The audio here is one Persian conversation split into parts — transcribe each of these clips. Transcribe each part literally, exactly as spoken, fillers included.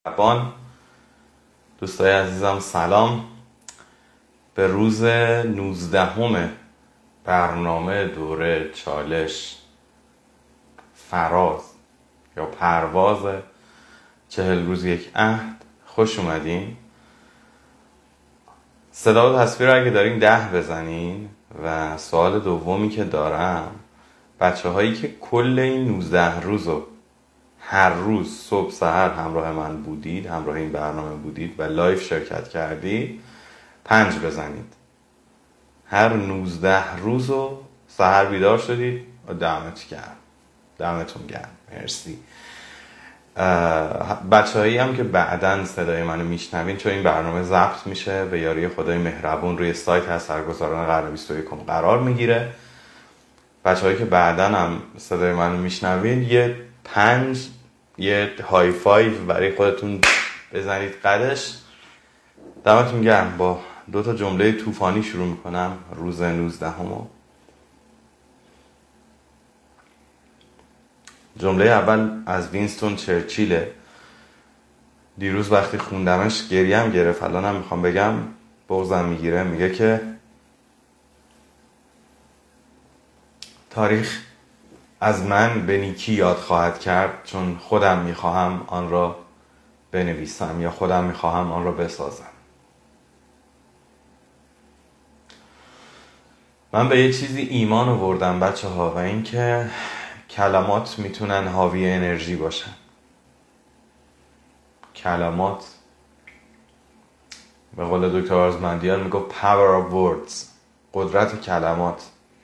بان دوستای عزیزم سلام به روز نوزدهم برنامه دوره چالش فراز یا پرواز چهل روز یک عهد خوش اومدین. صدا و تصویر رو اگه دارین ده بزنین. و سوال دومی که دارم، بچه هایی که کل این نوزده روزو هر روز صبح سحر همراه من بودید، همراه این برنامه بودید و لایف شرکت کردید، پنج بزنید. هر نوزده روزو سحر بیدار شدید و دمت گرم، دمتون گرم، مرسی. بچه هایی هم که بعدن صدای منو میشنوین، چون این برنامه ضبط میشه به یاری خدای مهربون روی سایت اثرگذاران قرن بیست و یکم قرار میگیره. بچه هایی که بعدن هم صدای منو میشنوین، یه پنج یه های فایو برای خودتون بزنید قدش. دمتون گرم. با دو تا جمله طوفانی شروع میکنم روز نوزدهمو. جمله اول از وینستون چرچیله. دیروز وقتی خوندمش گریم گرفت، الانم میخوام بگم بغضم میگیره. میگه که تاریخ از من به نیکی یاد خواهد کرد، چون خودم میخواهم آن را بنویسم یا خودم میخواهم آن را بسازم. من به یه چیزی ایمان آوردم بچه ها، و این که کلمات میتونن حاوی انرژی باشن. کلمات، به قول دکتر آرزمندیان میگه power of words، قدرت کلمات.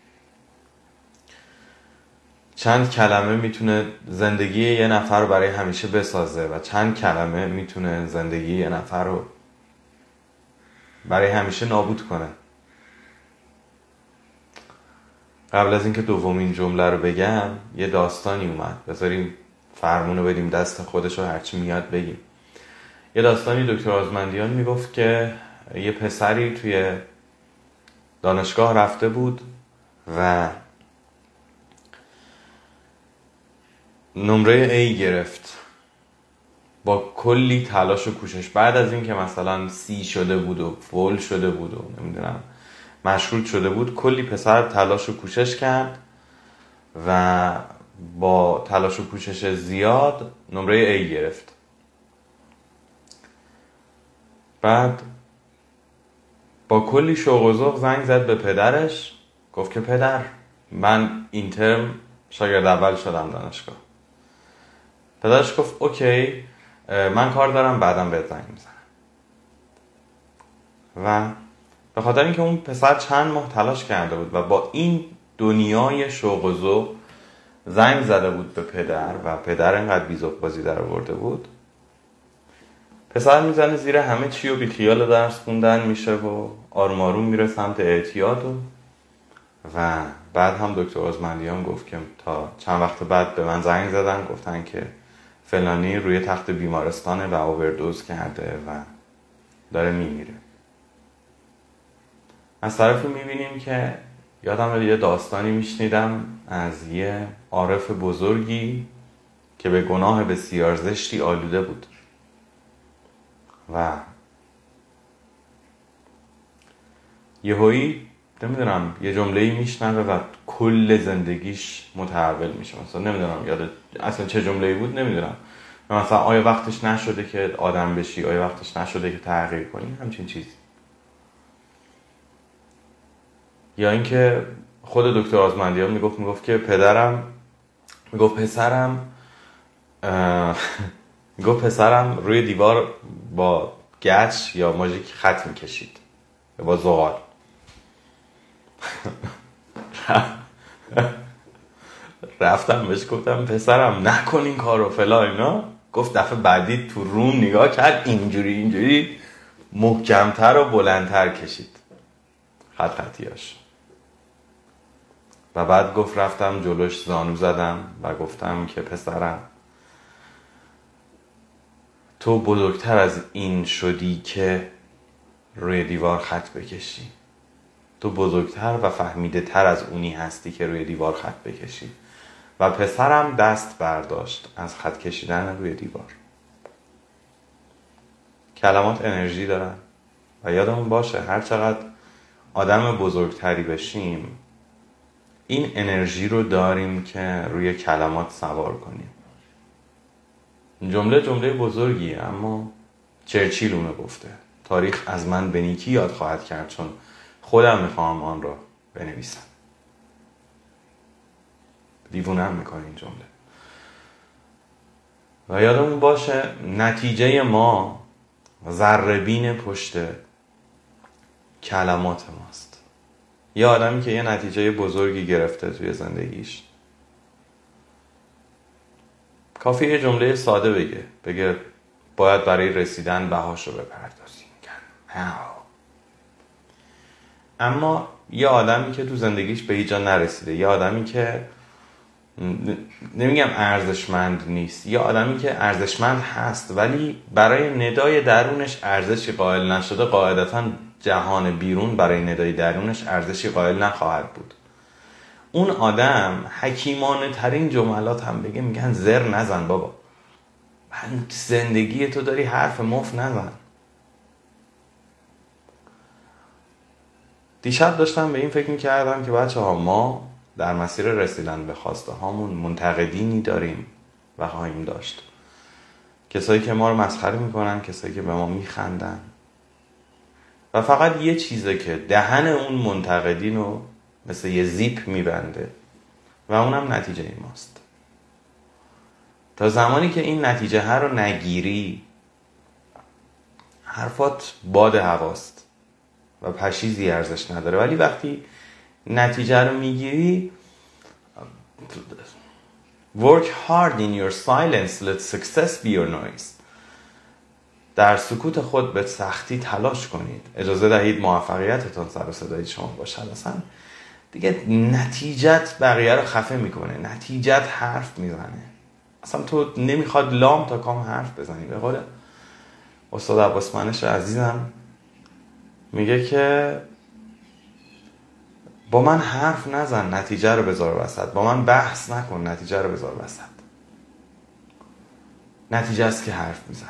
چند کلمه میتونه زندگی یه نفر رو برای همیشه بسازه و چند کلمه میتونه زندگی یه نفر رو برای همیشه نابود کنه. قبل از اینکه دومین جمله رو بگم یه داستانی اومد، بذاریم فرمونو بدیم دست خودش رو هرچی میاد بگیم. یه داستانی دکتر آرزمندیان میگفت که یه پسری توی دانشگاه رفته بود و نمره A گرفت با کلی تلاش و کوشش. بعد از این که مثلا سی شده بود و فول شده بود و نمیدونم مشروط شده بود، کلی پسر تلاش و کوشش کرد و با تلاش و کوشش زیاد نمره A گرفت. بعد با کلی شوق و ذوق زنگ زد به پدرش، گفت که پدر، من این ترم شاگرد اول شدم دانشگاه. پدرش گفت اوکی، من کار دارم، بعدم بهت زنگ میزنم. و به خاطر اینکه اون پسر چند ماه تلاش کرده بود و با این دنیای شوق و ذوق زنگ زده بود به پدر و پدر اینقدر بی‌ذوق بازی در آورده بود، پسر میزنه زیر همه چی و بیخیال درس خوندن میشه و آروم آروم میره سمت اعتیاد. و و بعد هم دکتر آرزمندیان گفت که تا چند وقت بعد به من زنگ زدن، گفتن که فلانی روی تخت بیمارستانه و اووردوز کرده و داره میمیره. از طرفی میبینیم که یادم یه داستانی میشنیدم از یه عارف بزرگی که به گناه بسیار زشتی آلوده بود و یهویی نمیدونم یه جمله‌ای میشنوه و کل زندگیش متحول میشه. مثلا نمیدونم یاد اصلا چه جمله‌ای بود، نمیدونم. مثلا آیا وقتش نشده که آدم بشی؟ آیا وقتش نشده که تغییر کنی؟ همچین چیزی. یا اینکه خود دکتر آرزمندیان میگفت میگفت که پدرم میگفت پسرم میگفت پسرم روی دیوار با گچ یا ماژیک خط میکشید با زغال. رفتم بهش گفتم پسرم نکن این کارو فلان اینا. گفت دفعه بعدی تو روم نگاه کرد، اینجوری اینجوری محکمتر و بلندتر کشید خط خطیاش. و بعد گفت رفتم جلوش زانو زدم و گفتم که پسرم، تو بزرگتر از این شدی که روی دیوار خط بکشی. تو بزرگتر و فهمیده تر از اونی هستی که روی دیوار خط بکشی. و پسرم دست برداشت از خط کشیدن روی دیوار. کلمات انرژی دارن و یادمون باشه هر چقدر آدم بزرگتری بشیم این انرژی رو داریم که روی کلمات سوار کنیم. جمله جمله بزرگیه، اما چرچیل اونو گفته: تاریخ از من به نیکی یاد خواهد کرد چون خودم میخوام آن را بنویسم. دیوونم میکنه این جمله. و یادمون باشه نتیجه ما ذره‌بین پشت کلمات ماست. یه آدمی که یه نتیجه بزرگی گرفته توی زندگیش کافیه یه جمله ساده بگه بگه باید برای رسیدن بهاشو بپردازیم. اما یه آدمی که تو زندگیش به هیچ جا نرسیده، یه آدمی که نمیگم ارزشمند نیست، یه آدمی که ارزشمند هست ولی برای ندای درونش ارزشی قائل نشده، قاعدتاً جهان بیرون برای ندای درونش ارزشی قائل نخواهد بود. اون آدم حکیمانه ترین جملات هم بگه میگن زر نزن بابا، من زندگی تو داری حرف مفت نزن. دیشب داشتم به این فکر میکردم که بچه ها ما در مسیر رسیدن به خواسته هامون منتقدینی داریم و خواهیم داشت. کسایی که ما رو مسخره میکنن، کسایی که به ما میخندن و فقط یه چیزه که دهن اون منتقدین رو مثل یه زیپ میبنده و اونم نتیجه ماست. تا زمانی که این نتیجه ها رو نگیری حرفات باد هواست و پشیزی ارزش نداره، ولی وقتی نتیجه رو میگیری work hard in your silence let success be your noise. در سکوت خود به سختی تلاش کنید، اجازه دهید موفقیتتان سر و صدای شما باشد. اصلا دیگه نتیجت بقیه رو خفه میکنه، نتیجت حرف میزنه. اصلا تو نمیخواد لام تا کام حرف بزنی. به قول استاد عباس منش عزیزم میگه که با من حرف نزن نتیجه رو بذار وسط، با من بحث نکن نتیجه رو بذار وسط. نتیجه است که حرف میزنه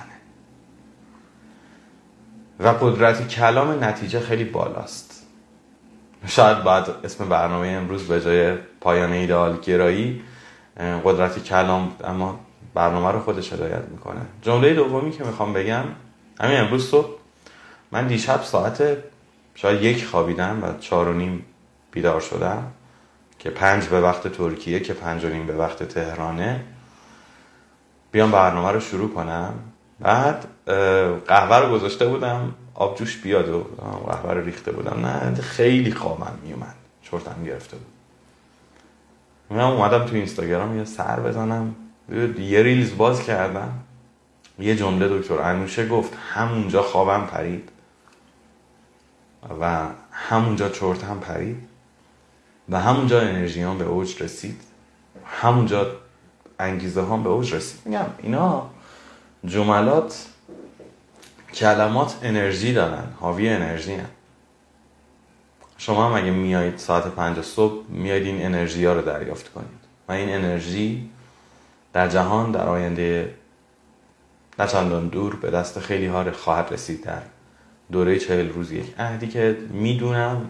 و قدرت کلام نتیجه خیلی بالاست. شاید بعد اسم برنامه امروز به جای پایان ایدئال گرایی قدرت کلام، اما برنامه رو خودش هدایت میکنه. جمله دومی که میخوام بگم، همین امروز صبح من دیشب ساعت شاید یک خوابیدم و چار و نیم بیدار شدم که پنج به وقت ترکیه که پنج و نیم به وقت تهرانه بیام برنامه رو شروع کنم. بعد قهوه رو گذاشته بودم آب جوش بیاد و قهوه رو ریخته بودم. نه خیلی خوابم میومد، چرتم گرفته بود. من اومدم تو اینستاگرام یه سر بزنم، یه ریلز باز کردم، یه جمله دکتر انوشه گفت همونجا خوابم پرید و همونجا چرتم پرید و همونجا انرژی هم به اوج رسید، همونجا انگیزه هم به اوج رسید. میگم اینا جملات، کلمات انرژی دارن، حاوی انرژی هن. شما هم اگه میایید ساعت پنج صبح میایید این انرژی ها رو دریافت کنید و این انرژی در جهان در آینده نه چندان دور به دست خیلی ها خواهد رسید. در دوره چهل روز یک عهدی که میدونم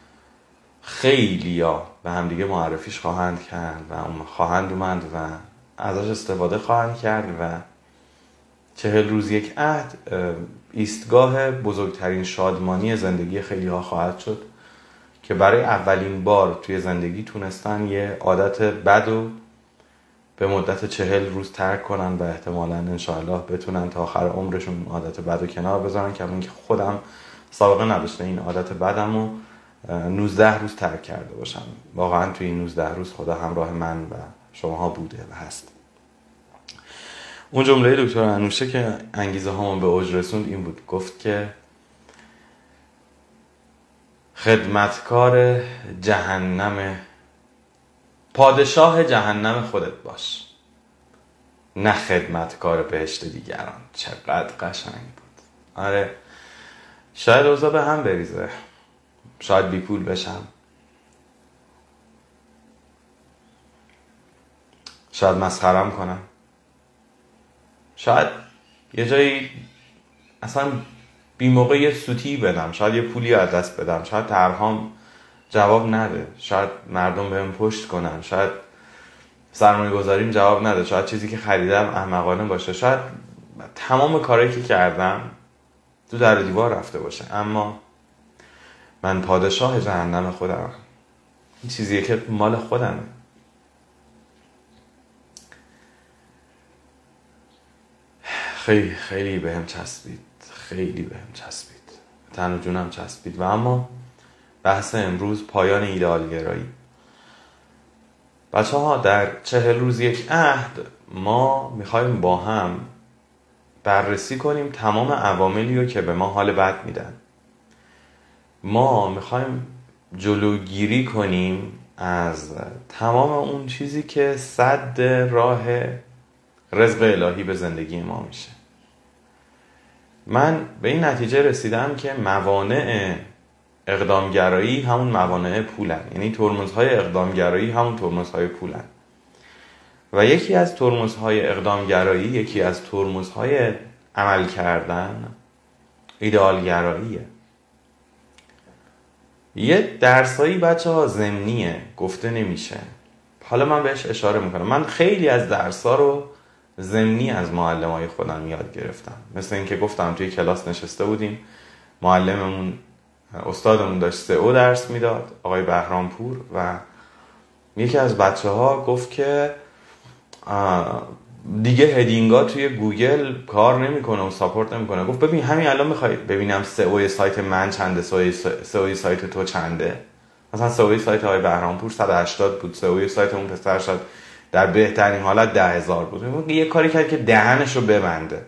خیلی ها به هم دیگه معرفیش خواهند کرد و خواهند اومد و ازش استفاده خواهند کرد و چهل روز یک عهد ایستگاه بزرگترین شادمانی زندگی خیلی ها خواهد شد که برای اولین بار توی زندگی تونستن یه عادت بد رو به مدت چهل روز ترک کنن و احتمالاً انشاءالله بتونن تا آخر عمرشون عادت بد رو کنار بذارن، که من که خودم سابقه نداشته این عادت بدم رو نوزده روز ترک کرده باشم. واقعاً توی این نوزده روز خدا همراه من و شماها بوده و هست. اون جمله دکتر انوشه که انگیزه هامون به اوج رسوند این بود، گفت که خدمتکار جهنم، پادشاه جهنم خودت باش، نه خدمتکار بهشت دیگران. چقدر قشنگ بود. آره شاید اوضاع به هم بریزه، شاید بی پول بشم، شاید مسخرم کنم، شاید یه جایی اصلا بی موقع یه سوتی بدم، شاید یه پولی از دست بدم، شاید طرحام جواب نده، شاید مردم بهم پشت کنن، شاید سرمایه گذاریم جواب نده، شاید چیزی که خریدم احمقانه باشه، شاید تمام کارهایی که کردم تو در دیوار رفته باشه، اما من پادشاه جهنم خودم. این چیزیه که مال خودمه. خیلی خیلی بهم چسبید، خیلی بهم چسبید، تن و جونم چسبید. و اما بحث امروز پایان ایدئالگرایی. بچه ها، در چهل روز یک عهد ما میخوایم با هم بررسی کنیم تمام عواملی رو که به ما حال بد میدن. ما میخوایم جلوگیری کنیم از تمام اون چیزی که سد راه رزق الهی به زندگی ما میشه. من به این نتیجه رسیدم که موانع اقدامگرایی همون موانع پولن، یعنی ترمزهای اقدامگرایی همون ترمزهای پولن. و یکی از ترمزهای اقدامگرایی، یکی از ترمزهای عمل کردن، ایدئالگراییه. یه درسایی بچه ها ضمنیه، گفته نمیشه. حالا من بهش اشاره میکنم. من خیلی از درسا رو ضمنی از معلمای خودم یاد گرفتم. مثل اینکه گفتم توی کلاس نشسته بودیم، معلممون استادمون داشت سئو درس میداد، آقای بهرامپور، و یکی از بچه ها گفت که دیگه هدینگا توی گوگل کار نمیکنه و ساپورت نمیکنه. گفت ببین همین الان میخوای ببینم سئو سایت من چنده، سئو سایت تو چنده؟ مثلا سئو سایت آقای بهرامپور صد و هشتاد بود، سئو سایت اون پسر شد در بهترین حالت ده هزار بود. یه کاری کرد که دهنشو ببنده.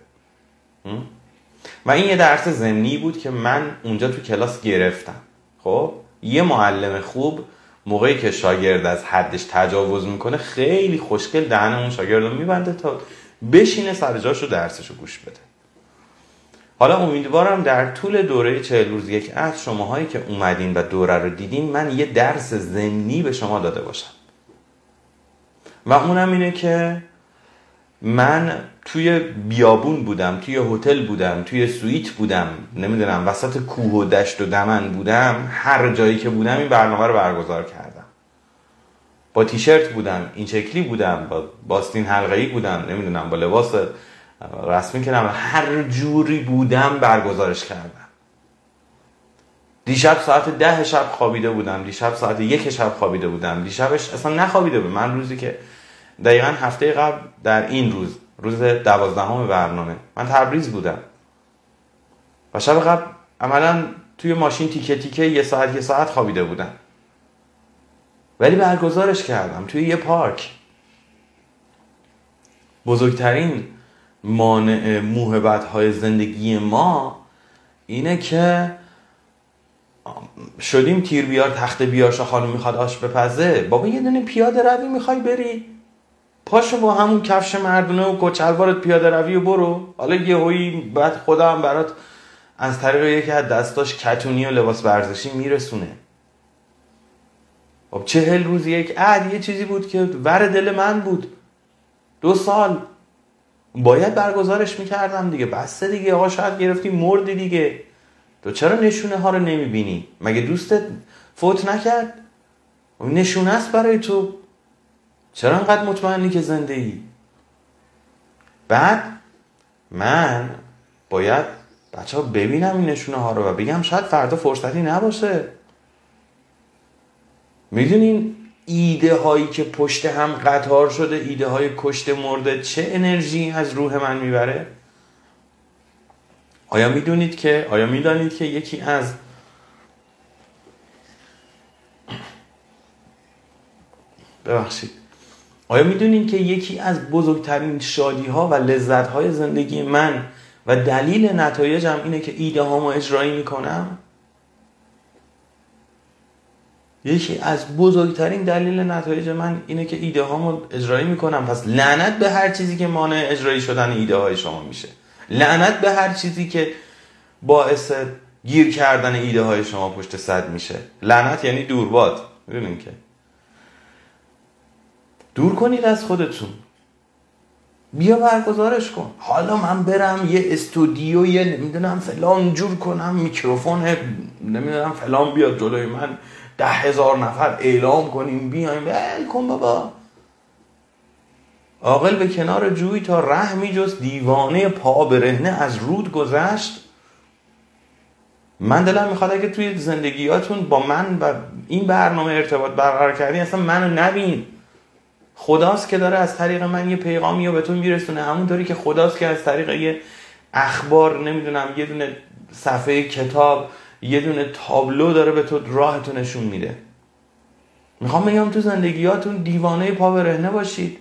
و این یه درس ضمنی بود که من اونجا تو کلاس گرفتم. خب یه معلم خوب موقعی که شاگرد از حدش تجاوز میکنه خیلی خوشگل دهن اون شاگرد رو میبنده تا بشینه سر جاش و درسشو گوش بده. حالا امیدوارم در طول دوره چهل روز یک عهد شماهایی که اومدین و دوره رو دیدین من یه درس ضمنی به شما داده باشم. و اونم اینه که من توی بیابون بودم، توی هتل بودم، توی سویت بودم، نمیدونم وسط کوه و دشت و دمن بودم، هر جایی که بودم این برنامه رو برگزار کردم. با تیشرت بودم، این شکلی بودم، با باستین حلقه‌ای بودم، نمیدونم با لباس رسمی که نمیدونم، هر جوری بودم برگزارش کردم. دیشب ساعت ده شب خوابیده بودم، دیشب ساعت یک شب خوابیده بودم، دیشبش اصلا نخوابیده بودم. من روزی که دقیقاً هفته قبل در این روز، روز دوازدهم برنامه، من تبریز بودم و شب قبل عملاً توی ماشین تیکه تیکه یه ساعت یه ساعت خوابیده بودم، ولی برگزارش کردم توی یه پارک. بزرگترین مانع موهبت‌های زندگی ما اینه که شدیم تیر بیار تخت بیار خانم میخواد آش بپزه. بابا یه دونه پیاده روی میخوای بری؟ پاشو با همون کفش مردونه و کچلوارت پیاده روی و برو. حالا یه هویی بعد خدا هم برات از طریق یکی از دستاش کتونی و لباس ورزشی میرسونه. خب چهل روز یک عهد یه چیزی بود که ور دل من بود. دو سال باید برگزارش میکردم دیگه. بسته دیگه آقا، شاید گرفتی مردی دیگه. تو چرا نشونه ها رو نمیبینی؟ مگه دوستت فوت نکرد؟ نشونه است برای تو. چرا انقدر مطمئنی که زنده ای؟ بعد من باید بچه ها ببینم این نشونه ها رو و بگم شاید فردا فرصتی نباشه. میدونین ایده هایی که پشت هم قطار شده، ایده های کشته مرده، چه انرژی از روح من میبره؟ آیا میدونید که آیا میدانید که یکی از ببخشید آیا میدونید که یکی از بزرگترین شادی ها و لذت های زندگی من و دلیل نتایجم اینه که ایده هامو اجرایی میکنم؟ یکی از بزرگترین دلیل نتایج من اینه که ایده هامو اجرایی میکنم. پس لعنت به هر چیزی که مانع اجرایی شدن ایده های شما میشه. لعنت به هر چیزی که باعث گیر کردن ایده های شما پشت سد میشه. لعنت یعنی دورباد. میدونین که دور کنید از خودتون. بیا برگزارش کن. حالا من برم یه استودیو یه نمیدونم فلان جور کنم، میکروفون نمیدونم فلان بیاد جلوی من، ده هزار نفر اعلام کنیم بیایم، ول کن بابا. عاقل به کنار جوی تا رحمی جز دیوانه پا برهنه از رود گذشت. من دلم میخواد اگه توی زندگیاتون با من و این برنامه ارتباط برقرار کردین اصلا منو نبین. خداست که داره از طریق من یه پیغامی رو به تو میرسونه، همونطوری که خداست که از طریق یه اخبار نمیدونم یه دونه صفحه کتاب یه دونه تابلو داره به تو راهتو نشون میده. میخوام بگم تو زندگیاتون دیوانه پا برهنه باشید.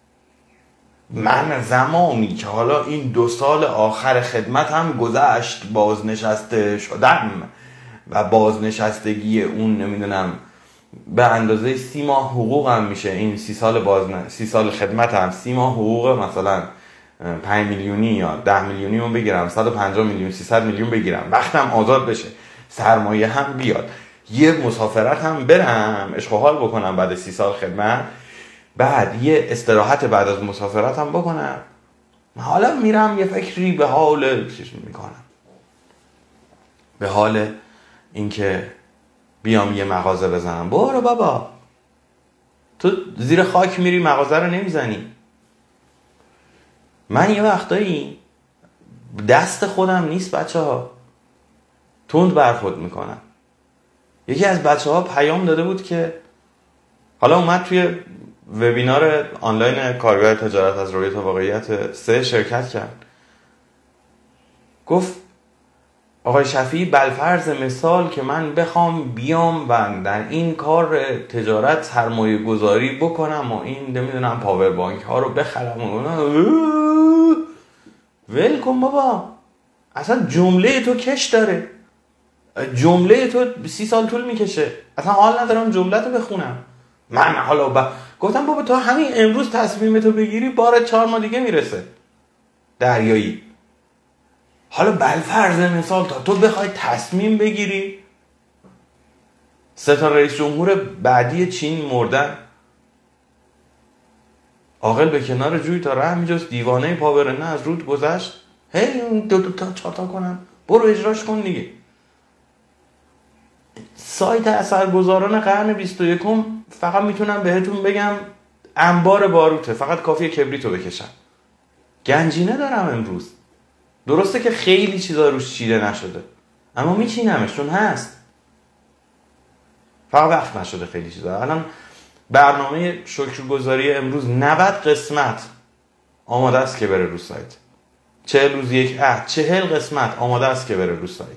من زمانی که حالا این دو سال آخر خدمت هم گذشت بازنشسته شدم و بازنشستگی اون نمیدونم به اندازه سی ماه حقوقم میشه، این سی سال بازن... سی سال خدمت هم سی ماه حقوق مثلا پنج میلیونی یا ده میلیونی رو بگیرم، صد و پنجاه میلیون سیصد میلیون بگیرم، وقتم آزاد بشه، سرمایه هم بیاد، یه مسافرت هم برم عشق و حال بکنم بعد سی سال خدمت، بعد یه استراحت بعد از مسافرت هم بکنم، حالا میرم یه فکری به حال چیز میکنم، به حال اینکه بیام یه مغازه بزنم. برو بابا، تو زیر خاک میری مغازه رو نمیزنی. من یه وقتایی دست خودم نیست بچه ها، تند برخورد میکنم. یکی از بچه ها پیام داده بود که حالا اومد توی وبینار آنلاین کارگاه تجارت از روی تا واقعیت سه شرکت کرد. گفت آقای شفیعی بالفرض مثال که من بخوام بیام و در این کار تجارت سرمایه گذاری بکنم و این نمیدونم پاور بانک ها رو بخرم و ول کن بابا، اصلا جمله تو کش داره، جمله تو سی سال طول میکشه، اصلا حال ندارم جمله تو بخونم. من حالا با... گفتم بابا تو همین امروز تصمیم تو بگیری بار چهار ماه دیگه میرسه دریایی. حالا بالفرض مثال تا تو بخوای تصمیم بگیری، سه تا رئیس جمهور بعدی چین مردن، عاقل به کنار جوی تا رحم جز دیوانه پا برهنه از رود گذشت. هی اون دو دو تا چهار تا کنم، برو اجراش کن دیگه. سایت اثرگذاران قرن بیست و یکم فقط میتونم بهتون بگم انبار باروته، فقط کافیه کبریتو بکشم. گنجینه دارم امروز، درسته که خیلی چیزا روش چیده نشده اما میچینمش چون هست، فقط وقت نشده خیلی چیزا. الان برنامه شکرگزاری امروز نود قسمت آماده است که بره رو سایت، چهل روز یک عهد، چهل قسمت آماده است که بره رو سایت.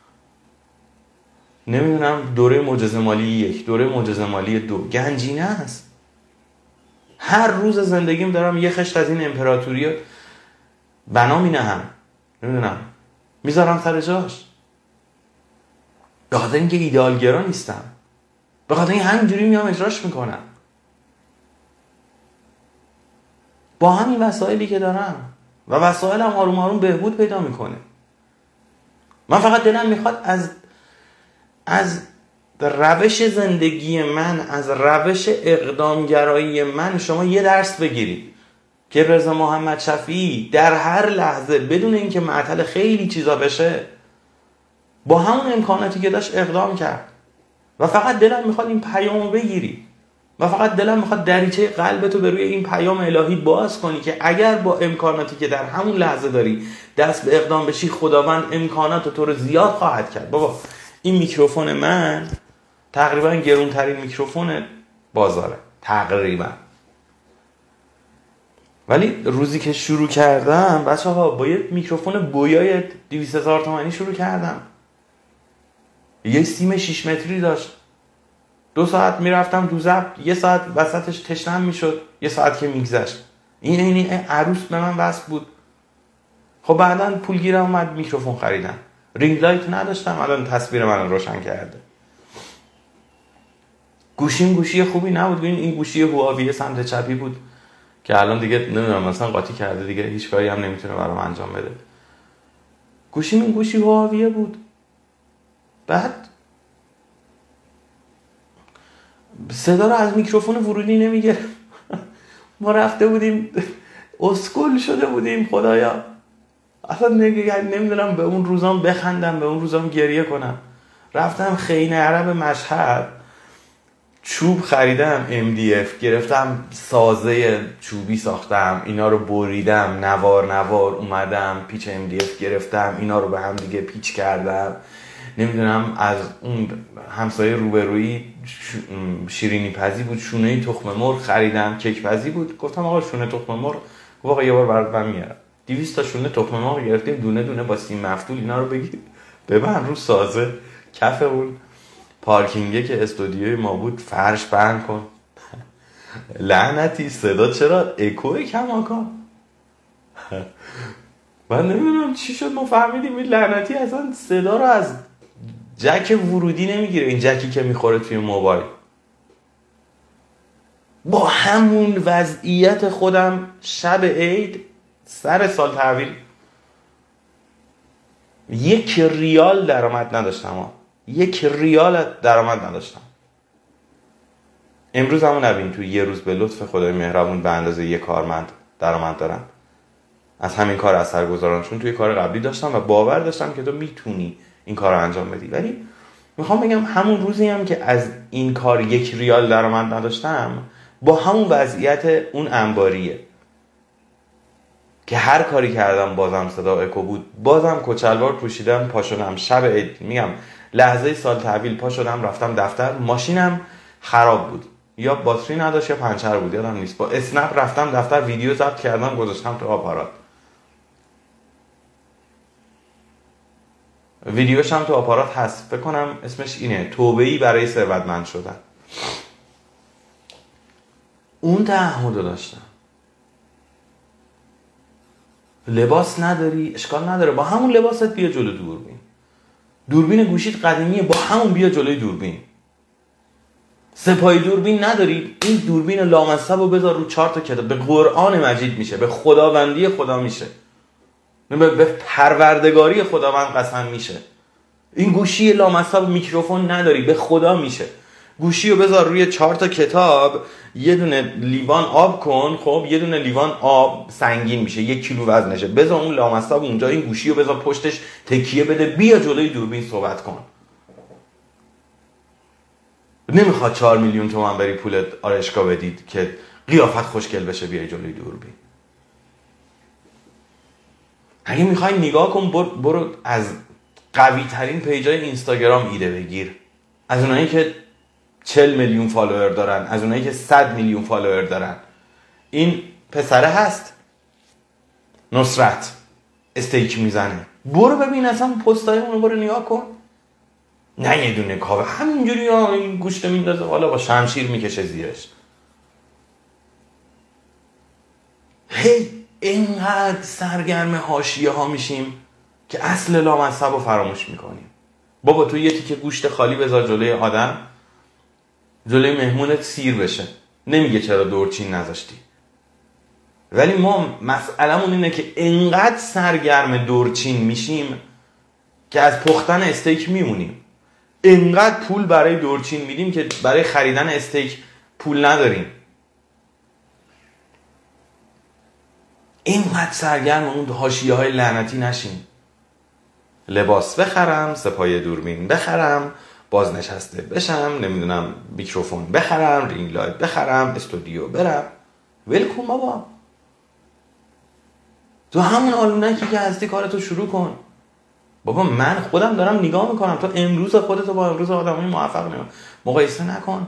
نمیدونم دوره معجزه مالی یک، دوره معجزه مالی دو، گنجینه است. هر روز زندگیم دارم یه خشت از این امپراتوری بنا مینهم، نمیدونم میذارم سر جاش، به خاطر اینکه ایدئالگرا نیستم، به خاطر این همینجوری میام اجراش میکنم با همین وسایلی که دارم و وسایلم آروم آروم بهبود پیدا میکنه. من فقط دلم میخواد از از روش زندگی من، از روش اقدامگرایی من شما یه درس بگیرید که رضا محمد شفیعی در هر لحظه بدون اینکه معطل خیلی چیزا بشه با همون امکاناتی که داشت اقدام کرد و فقط دلم میخواد این پیامو بگیری و فقط دلم میخواد دریچه قلبتو به روی این پیام الهی باز کنی که اگر با امکاناتی که در همون لحظه داری دست به اقدام بشی، خداوند امکانات تو رو زیاد خواهد کرد. بابا این میکروفون من تقریبا گرونترین میکروفون بازاره تقریبا، ولی روزی که شروع کردم بچه ها با یه میکروفون بویای دویست هزار تومانی شروع کردم، یه سیم شش متری داشت، دو ساعت میرفتم دو ضبط، یه ساعت وسطش تشنم میشد، یه ساعت که میگذشت این این عروس به من وصل بود. خب بعداً پول گیرم اومد میکروفون خریدم، رینگ لایت نداشتم، الان تصویر من روشن کرده. گوشیم گوشی خوبی نبود، ببین این گوشی هواوی سمت چپی بود که الان دیگه نمیدونم مثلا قاطی کرده دیگه، هیچ کاری هم نمیتونه برام انجام بده. گوشیم این گوشی هواوی بود. بعد صدا رو از میکروفون ورودی نمیگرفت. ما رفته بودیم اسکول شده بودیم خدایا. اصلا نمیدونم به اون روزام بخندم به اون روزام گریه کنم. رفتم خیمه عرب مشهد چوب خریدم، ام دی اف گرفتم، سازه چوبی ساختم، اینا رو بریدم نوار نوار، اومدم پیچ ام دی اف گرفتم، اینا رو به هم دیگه پیچ کردم. نمیدونم از اون همسایه روبرویی شیرینی پزی بود، شونه تخم مرغ خریدم، کیک پزی بود، گفتم آقا شونه تخم مرغ، واقعا یه بار برات من میارم. دویست تا شونه تخم مرغ گرفتیم، دونه دونه با سیم مفتول اینا رو بگیر ببند رو سازه کف اون پارکینگه که استودیوی ما بود، فرش بند کن. لعنتی صدا چرا اکوی کماکان. من نمیدونم چی شد ما فهمیدیم این لعنتی اصلا صدا رو از جک ورودی نمیگیره، این جکی که میخوره توی موبایل. با همون وضعیت خودم شب عید سر سال تحویل یک ریال درآمد نداشتم ها. یک ریال درآمد نداشتم. امروز همون نبین تو یه روز به لطف خدای مهربون به اندازه یک کارمند درآمد دارم. از همین کار اثرگذارم، چون توی کار قبلی داشتم و باور داشتم که تو میتونی این کار رو انجام بدی. ولی میخوام بگم همون روزی هم که از این کار یک ریال درآمد نداشتم، با همون وضعیت اون انباریه که هر کاری کردم بازم صدا اکو بود، بازم کچلوار پوشیدم پا شدم شب عید، میگم لحظه سال تحویل پا شدم رفتم دفتر، ماشینم خراب بود، یا باتری نداشت یا پنچر بود یادم نیست، با اسنپ رفتم دفتر ویدیو ضبط کردم گذاشتم تو آپارات. ویدیوش هم تو آپارات هست، فکر کنم اسمش اینه، توبه‌ای برای ثروتمند شدن. اون تعهد داشتم. لباس نداری اشکال نداره، با همون لباست بیا جلو دوربین. دوربین گوشیت قدیمیه، با همون بیا جلوی دوربین. سپای دوربین نداری، این دوربین لامصب رو بذار رو چهار تا کتاب، به قرآن مجید میشه، به خداوندی خدا میشه، به پروردگاری خداوند قسم میشه. این گوشی لامصب میکروفون نداری، به خدا میشه. گوشی رو بذار روی چهار تا کتاب، یه دونه لیوان آب کن، خب یه دونه لیوان آب سنگین میشه، یک کیلو وزنشه، بذار اون لامصب اونجا، این گوشی رو بذار پشتش تکیه بده، بیا جلوی دوربین صحبت کن. نمیخواد چهار میلیون تومان بری پولت آرایشگاه بدید که قیافت خوشگل بشه بیای جلوی دوربین. اگه میخوای نگاه کن، برو, برو از قوی ترین پیجای اینستاگرام ایده بگیر، از اونایی که چهل میلیون فالوور دارن، از اونایی که صد میلیون فالوور دارن. این پسره هست نصرت استیک میزنه، برو ببین اصلا پستای اونو، برو نگاه کن. نه یه دونه کاوه همینجوری ها این گوشت میندازه حالا با شمشیر میکشه زیرش. هی اینقدر سرگرم حاشیه ها میشیم که اصل لامصب رو فراموش میکنیم. بابا تو یه تیکه گوشت خالی بذار جلوی آدم، جلوی مهمونت سیر بشه، نمیگه چرا دورچین نذاشتی. ولی ما مسئلمون اینه که اینقدر سرگرم دورچین میشیم که از پختن استیک میمونیم. اینقدر پول برای دورچین میدیم که برای خریدن استیک پول نداریم. اینقدر سرگرم اون حاشیه های لعنتی نشیم. لباس بخرم، سپایه دوربین بخرم، بازنشسته بشم، نمیدونم میکروفون بخرم، رینگ لایت بخرم، استودیو برم. ولکن بابا، تو همون آلونکی که هستی کارتو شروع کن. بابا من خودم دارم نگاه میکنم، تو امروز خودتو با امروز آدمای موفق نمی مقایسه نکن.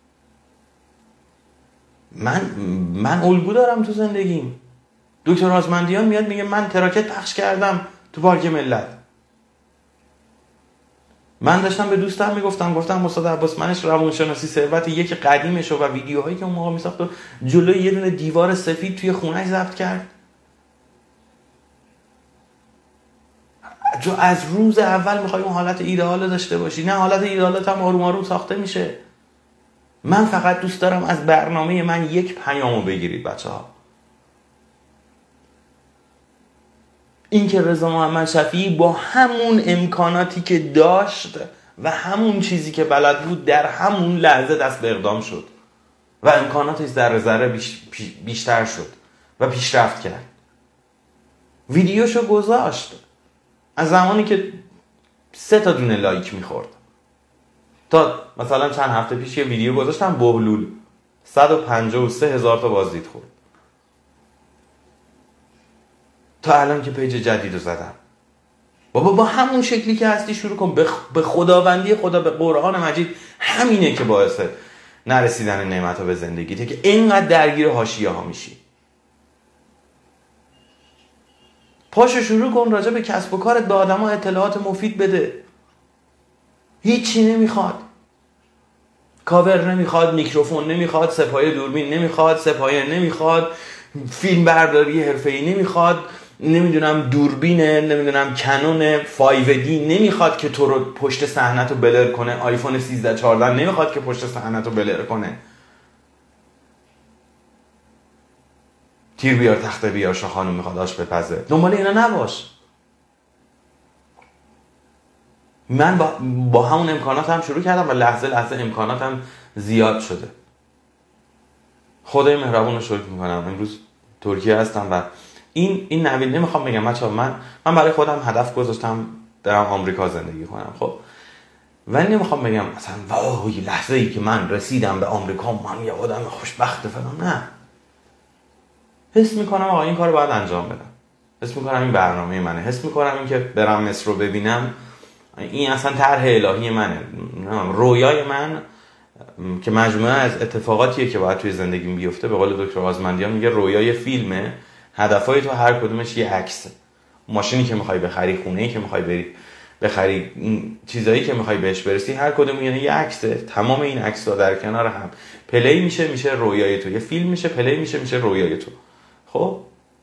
من من الگو دارم تو زندگیم. دکتر آزمندیان میاد میگه من تراکت پخش کردم تو پارک ملت. من داشتم به دوستم میگفتم، گفتم استاد عباس منش روانشناسی ثروت یک قدیمش و ویدیوهایی که اون موقع میساخت و جلوی یه دونه دیوار سفید توی خونه‌اش ضبط کرد. جو از روز اول میخوای اون حالت ایدئال داشته باشی. نه، حالت ایدئالت هم آروم آروم ساخته میشه. من فقط دوست دارم از برنامه من یک پیامو بگیرید بچه ها. این که رضا محمد شفیعی با همون امکاناتی که داشت و همون چیزی که بلد بود در همون لحظه دست به اقدام شد و امکاناتش ذره ذره بیش بیشتر شد و پیشرفت کرد. ویدیوشو گذاشت از زمانی که سه تا دونه لایک میخورد تا مثلا چند هفته پیش یه ویدیو گذاشتم بهلول صد و پنجاه و سه هزار تا بازدید خورد، تا الان که پیج جدید رو زدم. بابا با همون شکلی که هستی شروع کن. به خداوندی خدا، به قرآن مجید، همینه که باعث نرسیدن نعمت ها به زندگیته که اینقدر درگیر حاشیه ها میشی. پاشو شروع کن راجع به کسب و کارت به آدم ها اطلاعات مفید بده. هیچی نمیخواد، کاور نمیخواد، میکروفون نمیخواد، سپایه دوربین نمیخواد، سپایه نمیخواد، فیلم برداری حرفه‌ای نمیخواد، نمیدونم دوربینه، نمیدونم کنون فایو دی نمیخواد که تو رو پشت صحنه تو بلر کنه، آیفون سیزده چهارده نمیخواد که پشت صحنه تو بلر کنه. تیر بیار تخته بیار شاه خانم میخواد آش بپزه، دنبال اینا نباش. من با, با همون امکاناتم شروع کردم و لحظه لحظه امکاناتم زیاد شده. خدای مهربون رو شکر میکنم امروز ترکیه هستم و این این نوید نمیخوام بگم بچه‌ها، من من برای خودم هدف گذاشتم برم آمریکا زندگی کنم، خب ولی نمیخوام بگم مثلا وای لحظه ای که من رسیدم به آمریکا من یه آدم خوشبخت فلان. نه، حس میکنم آقا این کارو باید انجام بدم، حس میکنم این برنامه منه، حس میکنم این که برم مصر رو ببینم این اصلا طرح الهی منه، رویای من که مجموعه از اتفاقاتیه که باید توی زندگیم بیفته. به قول دکتر آزمندیان میگه رویای فیلمه، هدفای تو هر کدومش یه عکسه. ماشینی که میخوای بخری، خونه‌ای که میخوای بری بخری، چیزایی که میخوای بهش برسی، هر کدوم یعنی یه عکسه. تمام این عکس‌ها در کنار هم پلی میشه میشه رویای تو. یه فیلم میشه پلی میشه میشه رویای تو. خب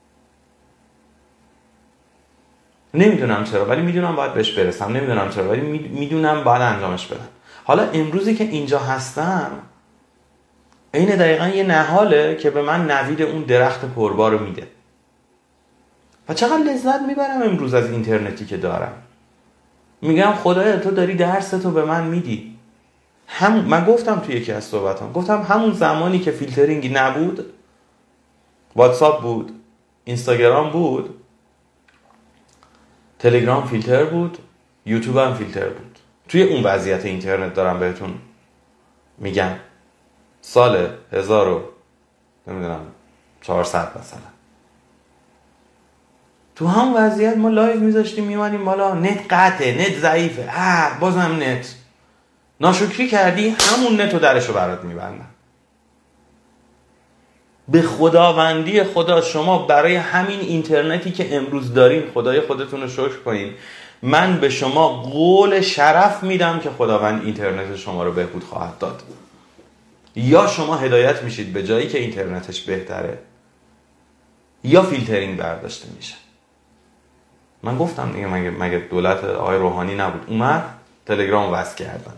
نمیدونم چرا ولی میدونم باید بهش برسم، نمیدونم چرا ولی میدونم باید انجامش بدم. حالا امروزی که اینجا هستم این دقیقاً یه نهاله که به من نوید اون درخت پربار رو میده و چقدر لذت میبرم امروز از اینترنتی که دارم. میگم خدایا تو داری درس تو به من میدی. هم من گفتم توی یکی از صحبتام، گفتم همون زمانی که فیلترینگی نبود، واتساپ بود، اینستاگرام بود، تلگرام فیلتر بود، یوتیوب هم فیلتر بود. توی اون وضعیت اینترنت دارم بهتون میگم، سال هزار و نمیدونم چهارصد مثلا. تو هم وضعیت ما لایو میذاشتیم میمانیم بالا، نت قطعه، نت ضعیفه، اه بازم نت، ناشکری کردی همون نتو درشو برات میبندن. به خداوندی خدا شما برای همین اینترنتی که امروز دارین خدای خودتون رو شکر کنین. من به شما قول شرف میدم که خداوند اینترنت شما رو بهبود خواهد داد. یا شما هدایت میشید به جایی که اینترنتش بهتره یا فیلترینگ برداشته میشه. من گفتم دیگه، مگه مگه دولت آقای روحانی نبود اومد تلگرام وصل کردن.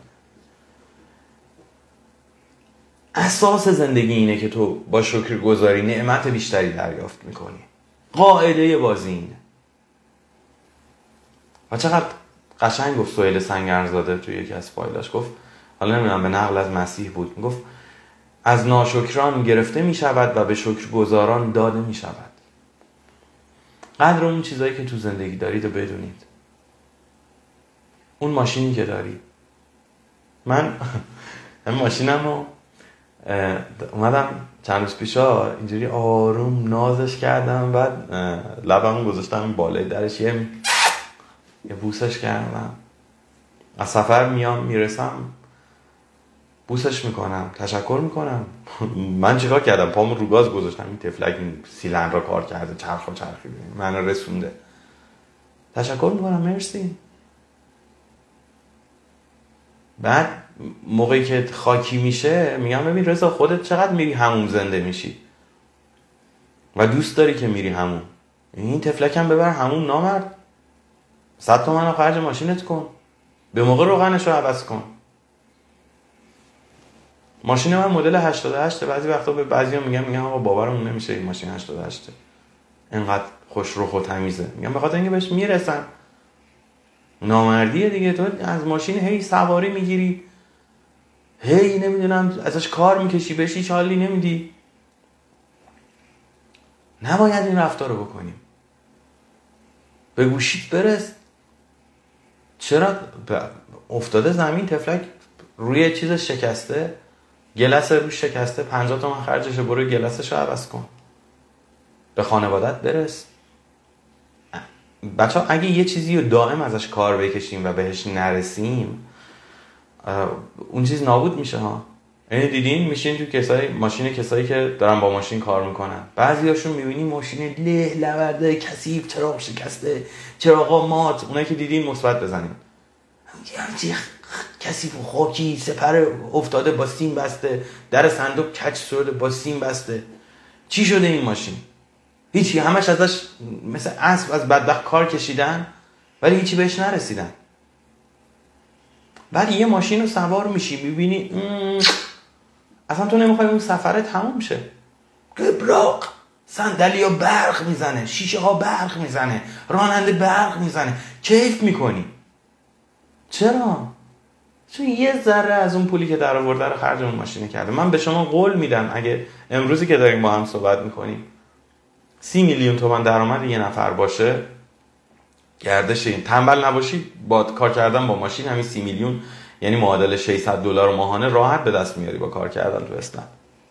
اساس زندگی اینه که تو با شکرگزاری نعمت بیشتری دریافت میکنی. قاعده بازی اینه. و چقدر قشنگ گفت سهیل سنگرزاده توی یکی از فایلاش، گفت حالا نمیدونم به نقل از مسیح بود، گفت از ناشکران گرفته میشود و به شکرگزاران داده میشود. قدر اون چیزایی که تو زندگی دارید رو بدونید. اون ماشینی که داری، من ماشینم رو اومدم چند روز پیشا اینجوری آروم نازش کردم، بعد لبم گذاشتم بالای درش یه یه بوسش کردم. از سفر میام میرسم بوسش میکنم، تشکر میکنم. من چیکار کردم؟ پامو رو گاز گذاشتم، این تفلک این سیلن را کار کرده، چرخ و چرخی من رسونده، تشکر میکنم، مرسی. بعد موقعی که خاکی میشه میگم ببین رضا خودت چقدر میری همون زنده میشی و دوست داری که میری همون. این تفلکم ببر همون نامرد، صد تومن رو خرج ماشینت کن، به موقع روغنش رو عوض کن. ماشین من مدل هشتاد و هشت، بعضی وقتا به بعضیا میگم میگم آقا باورمون نمیشه این ماشین هشتاد و هشت اینقدر خوش رخ و تمیزه. میگم به خاطر اینکه بهش میرسم. نامردیه دیگه، تو از ماشین هی سواری میگیری، هی نمیدونم ازش کار میکشی، بهش هیچ حالی نمیدی. نباید این رفتار رو بکنیم. به گوشیت برس. چرا افتاده زمین تفلک روی چیز شکسته، گلس روش شکسته، پنجاه تومن خرجشه، برو گلسش رو عوض کن. به خانوادت برس. بچه ها اگه یه چیزی رو دائم ازش کار بکشیم و بهش نرسیم، اون چیز نابود میشه ها. یعنی دیدین میشین تو کسای ماشین کسایی که دارن با ماشین کار میکنن، بعضیاشون میبینی ماشین له لورده، کثیف، چراغ شکسته، چراغا مات. اونایی که دیدین مثبت بزنین. همچی کثیف و خاکی، سپر افتاده با سیم بسته، در صندوق کج شده با سیم بسته. چی شده این ماشین؟ هیچی. همش ازش مثل اسب از بدبخت کار کشیدن ولی هیچی بهش نرسیدن. بعد یه ماشین رو سوار میشی میبینی اصلا تو نمیخوای اون سفره تموم شه. گبراق، صندلی ها برق میزنه، شیشه ها برق میزنه، راننده برق میزنه، کیف میکنی. چرا؟ چون یه ذره از اون پولی که در آورده رو خرج اون ماشینه کرده. من به شما قول میدم اگه امروزی که داریم با هم صحبت میکنیم سی میلیون تومان درآمد یه نفر باشه، گردش این تنبل نباشی، با کار کردن با ماشین همین سی میلیون یعنی معادل ششصد دلار ماهانه راحت به دست میاری با کار کردن تو اسلام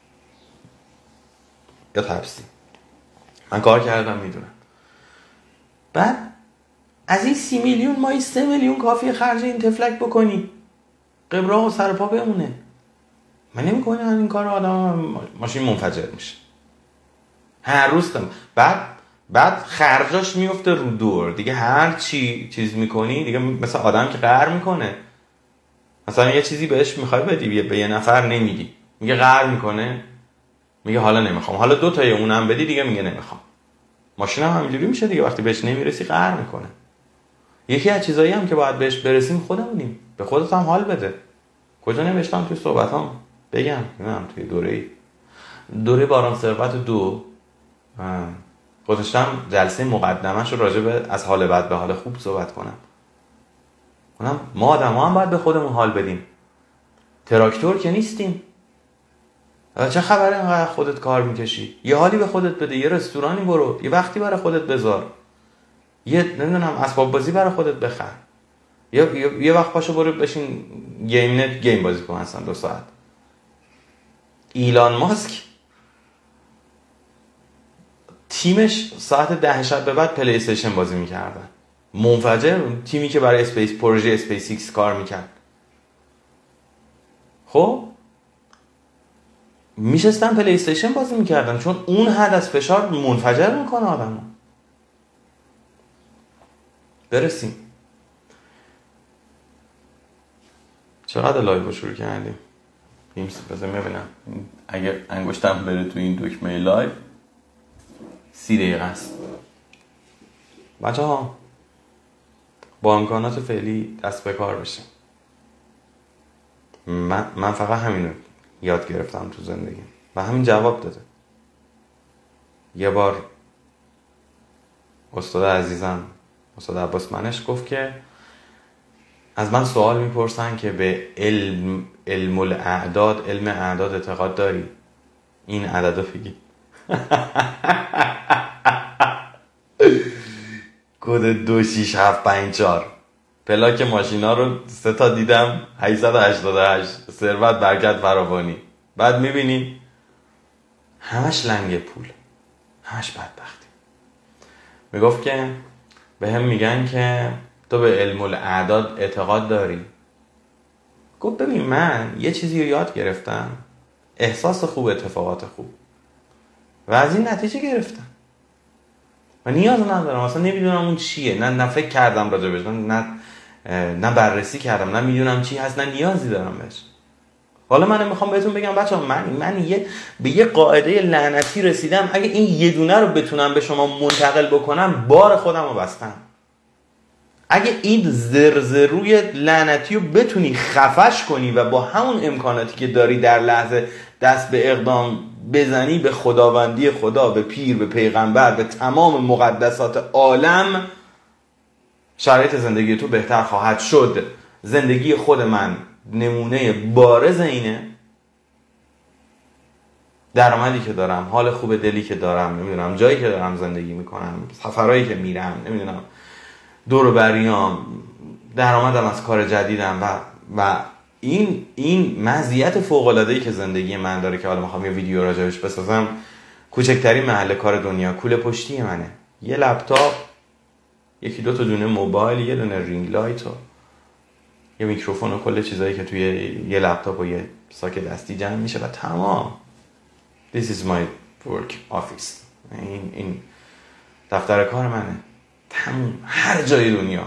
یا تپسی. من کار کردم میدونم. بعد از این سی میلیون مایی سه میلیون کافیه خرج این تفلک بکنی، قبراق و سرپا بمونه. من نمی کنی این کار آدم ماشین منفجر میشه هر روز. کم بعد بعد خرجاش میفته رو دور دیگه. هر چی چیز میکنی دیگه مثل آدم که قهر میکنه. مثلا یه چیزی بهش میخوای بدی به یه نفر نمیدی، میگه قهر میکنه، میگه حالا نمیخوام. حالا دو تای اونم بدی دیگه میگه نمیخوام. ماشین هم همینجوری میشه دیگه. وقتی بهش نمیرسی قهر میکنه. یکی از چیزایی هم که باید بهش برسیم خودمونیم. به خودت هم حال بده. کجا نوشتم توی صحبتام بگم نمیدونم توی دوره دوره باران ثروت دو گذاشتم جلسه مقدمه‌شو راجع به از حال بد به حال خوب صحبت کنم. اونم ما آدم‌ها هم باید به خودمون حال بدیم. تراکتور که نیستیم. چه خبره انقدر خودت کار میکشی؟ یه حالی به خودت بده، یه رستورانی برو، یه وقتی برای خودت بذار، یه نمیدونم اسباب بازی برای خودت بخر، یه یه, یه وقت پاشو برو بشین گیم نت گیم بازی کن اصلا دو ساعت. ایلان ماسک تیمش ساعت ده شب به بعد پلی استیشن بازی میکردن. منفجر. تیمی که برای اسپیس پروژه اسپیس ایکس کار میکرد، خب میشستن پلی استیشن بازی میکردن چون اون حد از فشار منفجر میکنه آدمو. برسیم. چقدر لایو شروع کردیم؟ نیمسی بذار میبینم اگر انگشتم بره تو این دکمه لایو سی دقیقه است. بچه ها با امکانات فعلی دست به کار بشیم. من, من فقط همینو یاد گرفتم تو زندگی و همین جواب داده. یه بار استاد عزیزم استاد عباس منش گفت که از من سوال میپرسن که به علم علم الاعداد علم اعداد اعتقاد داری؟ این عددو بگی. کد دو شیش هفت پنج چهار پلاک ماشینا رو سه تا دیدم هشتصد و هشتاد و هشت ثروت برکت فراوانی. بعد میبینی همش لنگ پول، همش بدبختی. میگفت که به هم میگن که تو به علم الاعداد اعتقاد داری؟ گفت ببین من یه چیزی رو یاد گرفتم، احساس خوب اتفاقات خوب، و از این نتیجه گرفتم و نیاز ندارم اصلا نمیدونم اون چیه، نه نه فکر کردم راجبش، نه نه بررسی کردم، نه میدونم چی هست، نه نیازی دارم بهش. حالا من میخوام بهتون بگم بچه‌ها من من یه به یه قاعده لعنتی رسیدم، اگه این یه دونه رو بتونم به شما منتقل بکنم بار خودم رو بستم. اگه این زرزروی لعنتی رو بتونی خفش کنی و با همون امکاناتی که داری در لحظه دست به اقدام بزنی به خداوندی خدا، به پیر، به پیغمبر، به تمام مقدسات عالم، شرایط زندگی تو بهتر خواهد شد. زندگی خود من نمونه بارز اینه. درآمدی که دارم، حال خوب دلی که دارم، نمیدونم جایی که دارم زندگی میکنم، سفرهایی که میرم، نمیدونم دور و بریام، درآمدم از کار جدیدم و و این این مزیت فوق العاده ای که زندگی من داره که حالا میخوام یه ویدیو راجعش بسازم، کوچکترین محل کار دنیا کوله پشتی منه. یه لپتاپ، یکی دو تا دونه موبایل، یه دونه رینگ لایت و یه میکروفون و کل چیزایی که توی یه لپتاپ و یه ساک دستی جمع میشه و تمام. This is my work office. این این دفتر کار منه. تمام هر جای دنیا.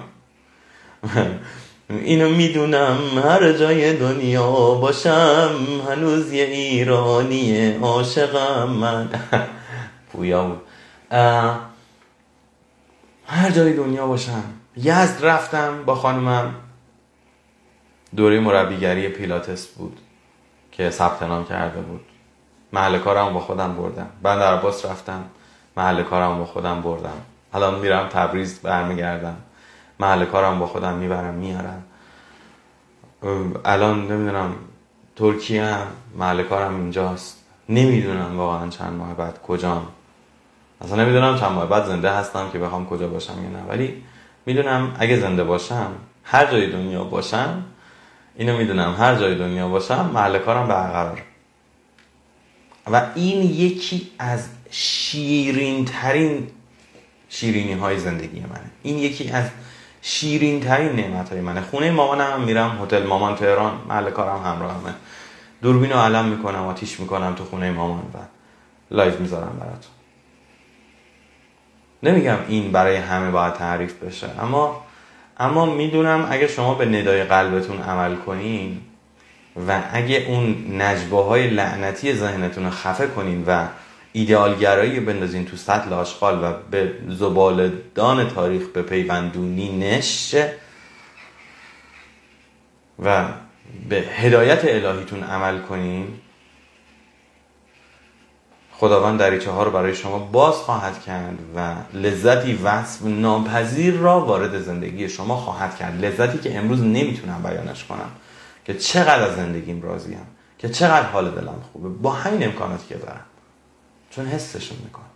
اینو میدونم هر جای دنیا باشم هنوز یه ایرانی عاشقم من. پویا بود. هر جای دنیا باشم. یزد رفتم با خانمم، دوره مربیگری پیلاتس بود که ثبت نام کرده بود. محل کارم با خودم بردم. بندر عباس رفتم، محل کارم با خودم بردم. الان میرم تبریز برمیگردم، محل کارم با خودم میبرم میارم. الان نمیدونم ترکیه هم محل کارم اینجاست. نمیدونم واقعا چند ماه بعد کجام، اصلا نمیدونم چند ماه بعد زنده هستم که بخوام کجا باشم یا نه، ولی میدونم اگه زنده باشم هر جای دنیا باشم، اینو میدونم هر جای دنیا باشم محل کارم برقرار. و این یکی از شیرین ترین شیرینی های زندگی منه. این یکی از شیرین ترین نعمت های منه. خونه مامانم هم میرم، هتل مامان تهران، محل کارم همراهمه. دوربینو علم میکنم، آتیش میکنم تو خونه مامان و لایو میذارم براتون. نمیگم این برای همه باید تعریف بشه، اما اما میدونم اگه شما به ندای قلبتون عمل کنین و اگه اون نجواهای لعنتی ذهنتون رو خفه کنین و ایدئالگرایی بندازین تو سطل آشغال و به زباله‌دان تاریخ بپیوندونینش و به هدایت الهیتون عمل کنین، خداوند دریچه ها رو برای شما باز خواهد کرد و لذتی وصف ناپذیر را وارد زندگی شما خواهد کرد. لذتی که امروز نمیتونم بیانش کنم که چقدر از زندگیم راضیم، که چقدر حال دلم خوبه با همین امکاناتی که دارم، چون حسشون میکنم.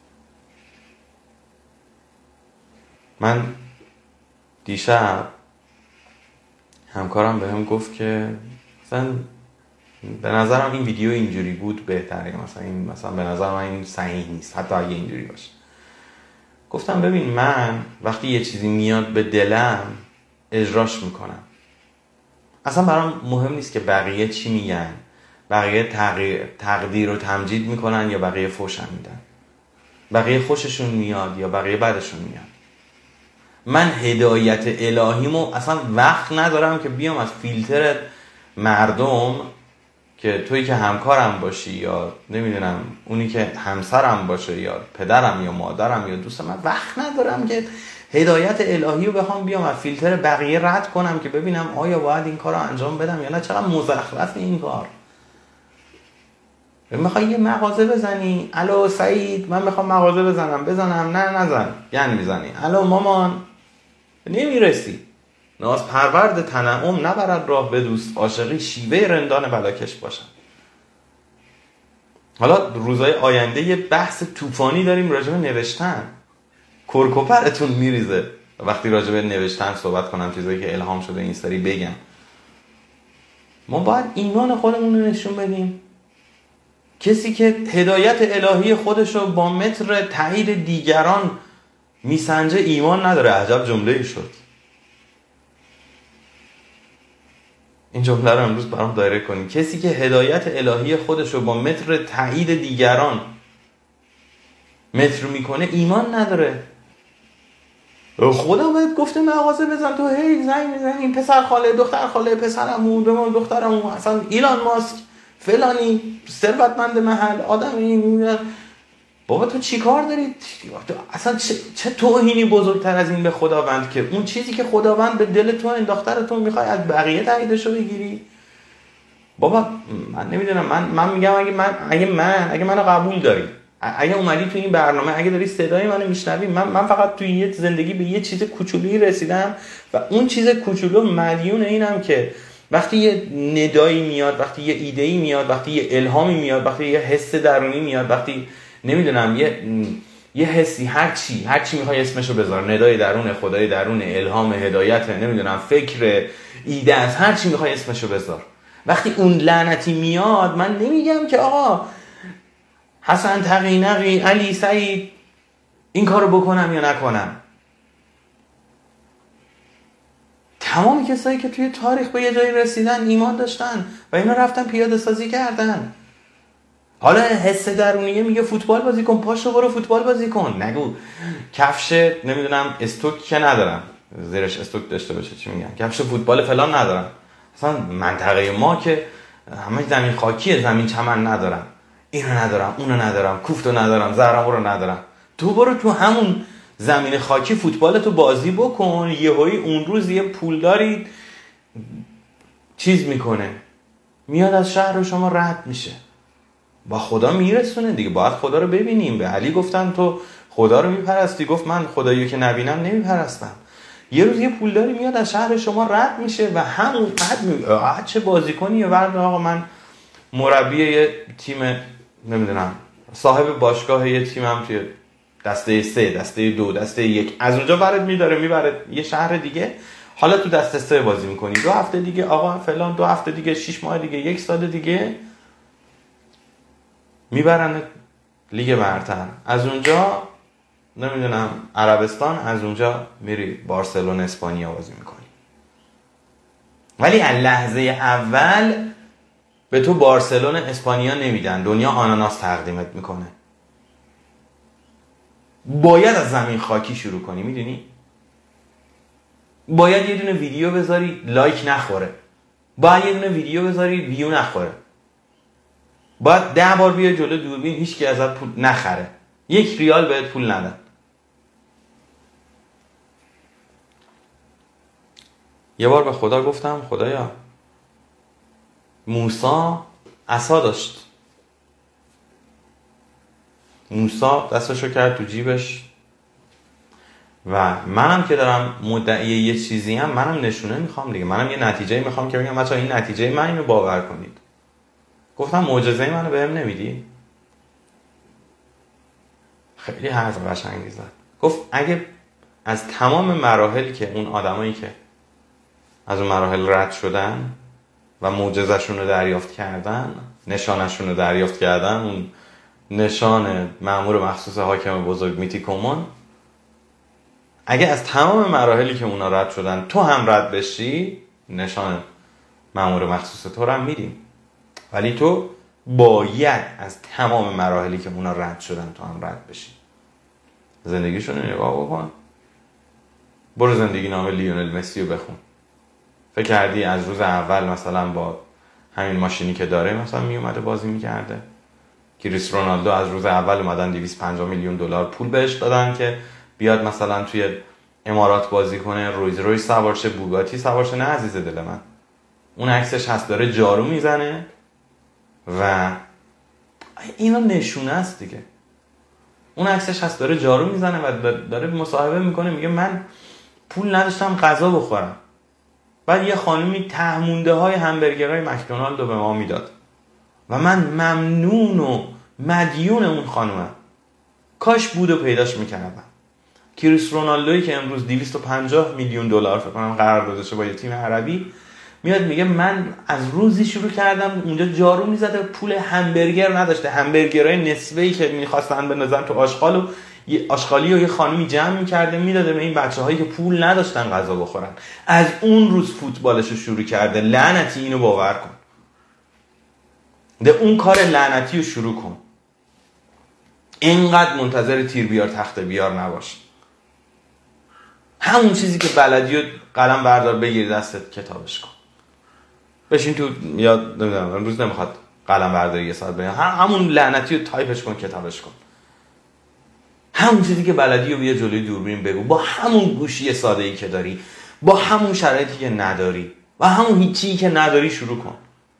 من دیشب همکارم بهم گفت که مثلا به نظرم این ویدیو اینجوری بود بهتره، مثلا این مثلا به نظر من این صحیح نیست حتی اگه اینجوری باشه. گفتم ببین من وقتی یه چیزی میاد به دلم اجراش میکنم. اصلا برام مهم نیست که بقیه چی میگن، بقیه تغییر تقدیر و تمجید میکنن یا بقیه فوشم میدن، بقیه خوششون میاد یا بقیه بدشون میاد. من هدایت الهیمو اصلا وقت ندارم که بیام از فیلتر مردم که تویی که همکارم باشی یا نمیدونم اونی که همسرم باشه یا پدرم یا مادرم یا دوستم، من وقت ندارم که هدایت الهی رو بخوام بیام از فیلتر بقیه رد کنم که ببینم آیا باید این کار رو انجام بدم یا نه. چقدر مزخرف این کار. میخوای یه مغازه بزنی، الو سعید من میخوام مغازه بزنم، بزنم نه نزن، یعنی میزنی. الو مامان نمیرسی. ناز پرورد تنعم نبرد راه به دوست، عاشقی شیوه رندان بلاکش باشن. حالا روزهای آینده یه بحث طوفانی داریم راجع به نوشتن. کرکوپرتون میریزه وقتی راجع به نوشتن صحبت کنم، چیزایی که الهام شده این سری بگم. ما باید ایمان خودمون رو نشون بدیم. کسی که هدایت الهی خودشو با متر تایید دیگران میسنجه ایمان نداره. عجب جمله‌ای شد. این جمله رو امروز برام دایره کنیم. کسی که هدایت الهی خودشو با متر تایید دیگران متر میکنه ایمان نداره. خدا بهت گفته مغازه بزن، تو هی زنگ میزنی پسر خاله دختر خاله پسرمون بمون دخترمون اصلا ایلان ماسک فلانی ثروتمند محل آدمی. بابا تو چی کار داری؟ تو اصلا چه, چه توهینی بزرگتر از این به خداوند که اون چیزی که خداوند به دل تو انداخته رو تو میخوای از بقیه تاییدشو بگیری؟ بابا من نمیدونم. من من میگم اگه من اگه من اگه منو قبول داری، اگه اومدی تو این برنامه، اگه داری صدای منو میشنوی، من من فقط توی یه زندگی به یه چیز کوچولویی رسیدم و اون چیز کوچولو مدیون اینم که وقتی یه ندایی میاد، وقتی یه ایده‌ای میاد، وقتی یه الهامی میاد، وقتی یه حس درونی میاد، وقتی نمیدونم یه یه حسی، هر چی هر چی میخوای اسمشو بذار، ندای درون، خدای درون، الهام، هدایت، نمیدونم فکر، ایده، از هر چی میخوای اسمشو بذار، وقتی اون لعنتی میاد، من نمیگم که آقا حسن، تقی، نقی، علی، سعید این کارو بکنم یا نکنم. تمام کسایی که توی تاریخ به یه جایی رسیدن ایمان داشتن و اینا رفتن پیاده سازی کردن. حالا حس درونیه میگه فوتبال بازی کن، پاشو برو فوتبال بازی کن. نگو کفش نمیدونم استوک که ندارم، زیرش استوک داشته باشه، چی میگن، کفش فوتبال فلان ندارم. اصلا منطقه ما که همه زمین خاکیه، زمین چمن ندارم، اینو ندارم، اونو ندارم، کوفتو ندارم، زهرمو رو ندارم. تو برو تو همون زمین خاکی فوتبالتو بازی بکن، یهویی اون روز یه پولداری چیز میکنه، میاد از شهر شما رد میشه، با خدا میرسونه دیگه. باید خدا رو ببینیم. به علی گفتن تو خدا رو میپرستی؟ گفت من خداییو که نبینم نمیپرستم. یه روز یه پولداری میاد از شهر شما رد میشه و همون بعد می... چه بازیکنیه. بعد آقا من مربی یه تیم، نمیدونم صاحب باشگاه یه تیمم توی دسته سه، دسته دو، دسته یک، از اونجا برات میداره میبره یه شهر دیگه، حالا تو دسته سه بازی میکنی، دو هفته دیگه آقا فلان، دو هفته دیگه، شش ماه دیگه، یک سال دیگه میبرن لیگ برتر. از اونجا نمیدونم عربستان، از اونجا میری بارسلون اسپانیا بازی میکنی. ولی از لحظه اول به تو بارسلون اسپانیا نمیدن، دنیا آناناس تقدیمت میکنه. باید از زمین خاکی شروع کنی، میدونی؟ باید یه دونه ویدیو بذاری لایک نخوره، باید یه دونه ویدیو بذاری ویو نخوره، باید ده بار بیای جلو دوربین هیچ کی ازت پول نخره، یک ریال بهت پول ندن. یه بار به خدا گفتم خدایا موسی عصا داشت، موسی دستشو کرد تو جیبش و منم که دارم مدعی یه چیزی هم، منم نشونه میخوام دیگه، منم یه نتیجه میخوام که بگم بچه‌ها این نتیجه من، اینو باور کنید. گفتم معجزه منو بهم نمیدی؟ خیلی حرف قشنگی زد. گفت اگه از تمام مراحلی که اون آدمایی که از اون مراحل رد شدن و معجزه‌شون رو دریافت کردن، نشانشون رو دریافت کردن، اون نشان مأمور مخصوص حاکم بزرگ میتیکومون، اگه از تمام مراحلی که اونا رد شدن تو هم رد بشی، نشان مأمور مخصوص تو رو هم میدیم. ولی تو باید از تمام مراحلی که اونا رد شدن تو هم رد بشی. زندگیشون رو نگاه بکن، برو زندگی نامه لیونل مسی رو بخون. فکر کردی از روز اول مثلا با همین ماشینی که داره مثلا می اومده بازی میکرده؟ کریس رونالدو از روز اول اومدن دویست و پنجاه میلیون دلار پول بهش دادن که بیاد مثلا توی امارات بازی کنه، رویز رویز سوار شه، بوگاتی سوار شه. نه عزیز دل من، اون عکسش هست داره جارو میزنه و اینا نشونه است دیگه. اون عکسش هست داره جارو میزنه و داره مصاحبه میکنه، میگه من پول نداشتم غذا بخورم، بعد یه خانومی تهمونده های همبرگرهای مکدونالد رو به ما میداد و من ممنون و مدیون اون خانومم، کاش بود و پیداش میکردم. کریس رونالدویی که امروز دویست و پنجاه میلیون دلار فکر کنم قرارداد داشته با یه تیم عربی، میاد میگه من از روزی شروع کردم اونجا جارو میزده، پول همبرگر نداشته، همبرگرهای نصفه‌ای که میخواستن بندازن تو آشغال و یه آشغالی و یه خانومی جمع میکرده میداده به این بچه‌هایی که پول نداشتن غذا بخورن. از اون روز فوتبالش رو شروع کرده. لعنتی اینو باور کن، ده اون کار لعنتی رو شروع کن. اینقدر منتظر تیر بیار تخت بیار نباش. همون چیزی که بلدی و قلم بردار بگیر دستت کتابش کن، بشین تو، یا نمیدونم امروز نمیخواد قلم برداری یه ساعت بگیر، همون لعنتی رو تایپش کن کتابش کن. همون چیزی که بلدی رو بیا جلوی دوربین بگو، با همون گوشی ساده‌ای که داری، با همون شرایطی که نداری و همون هیچی که نداری شروع کن.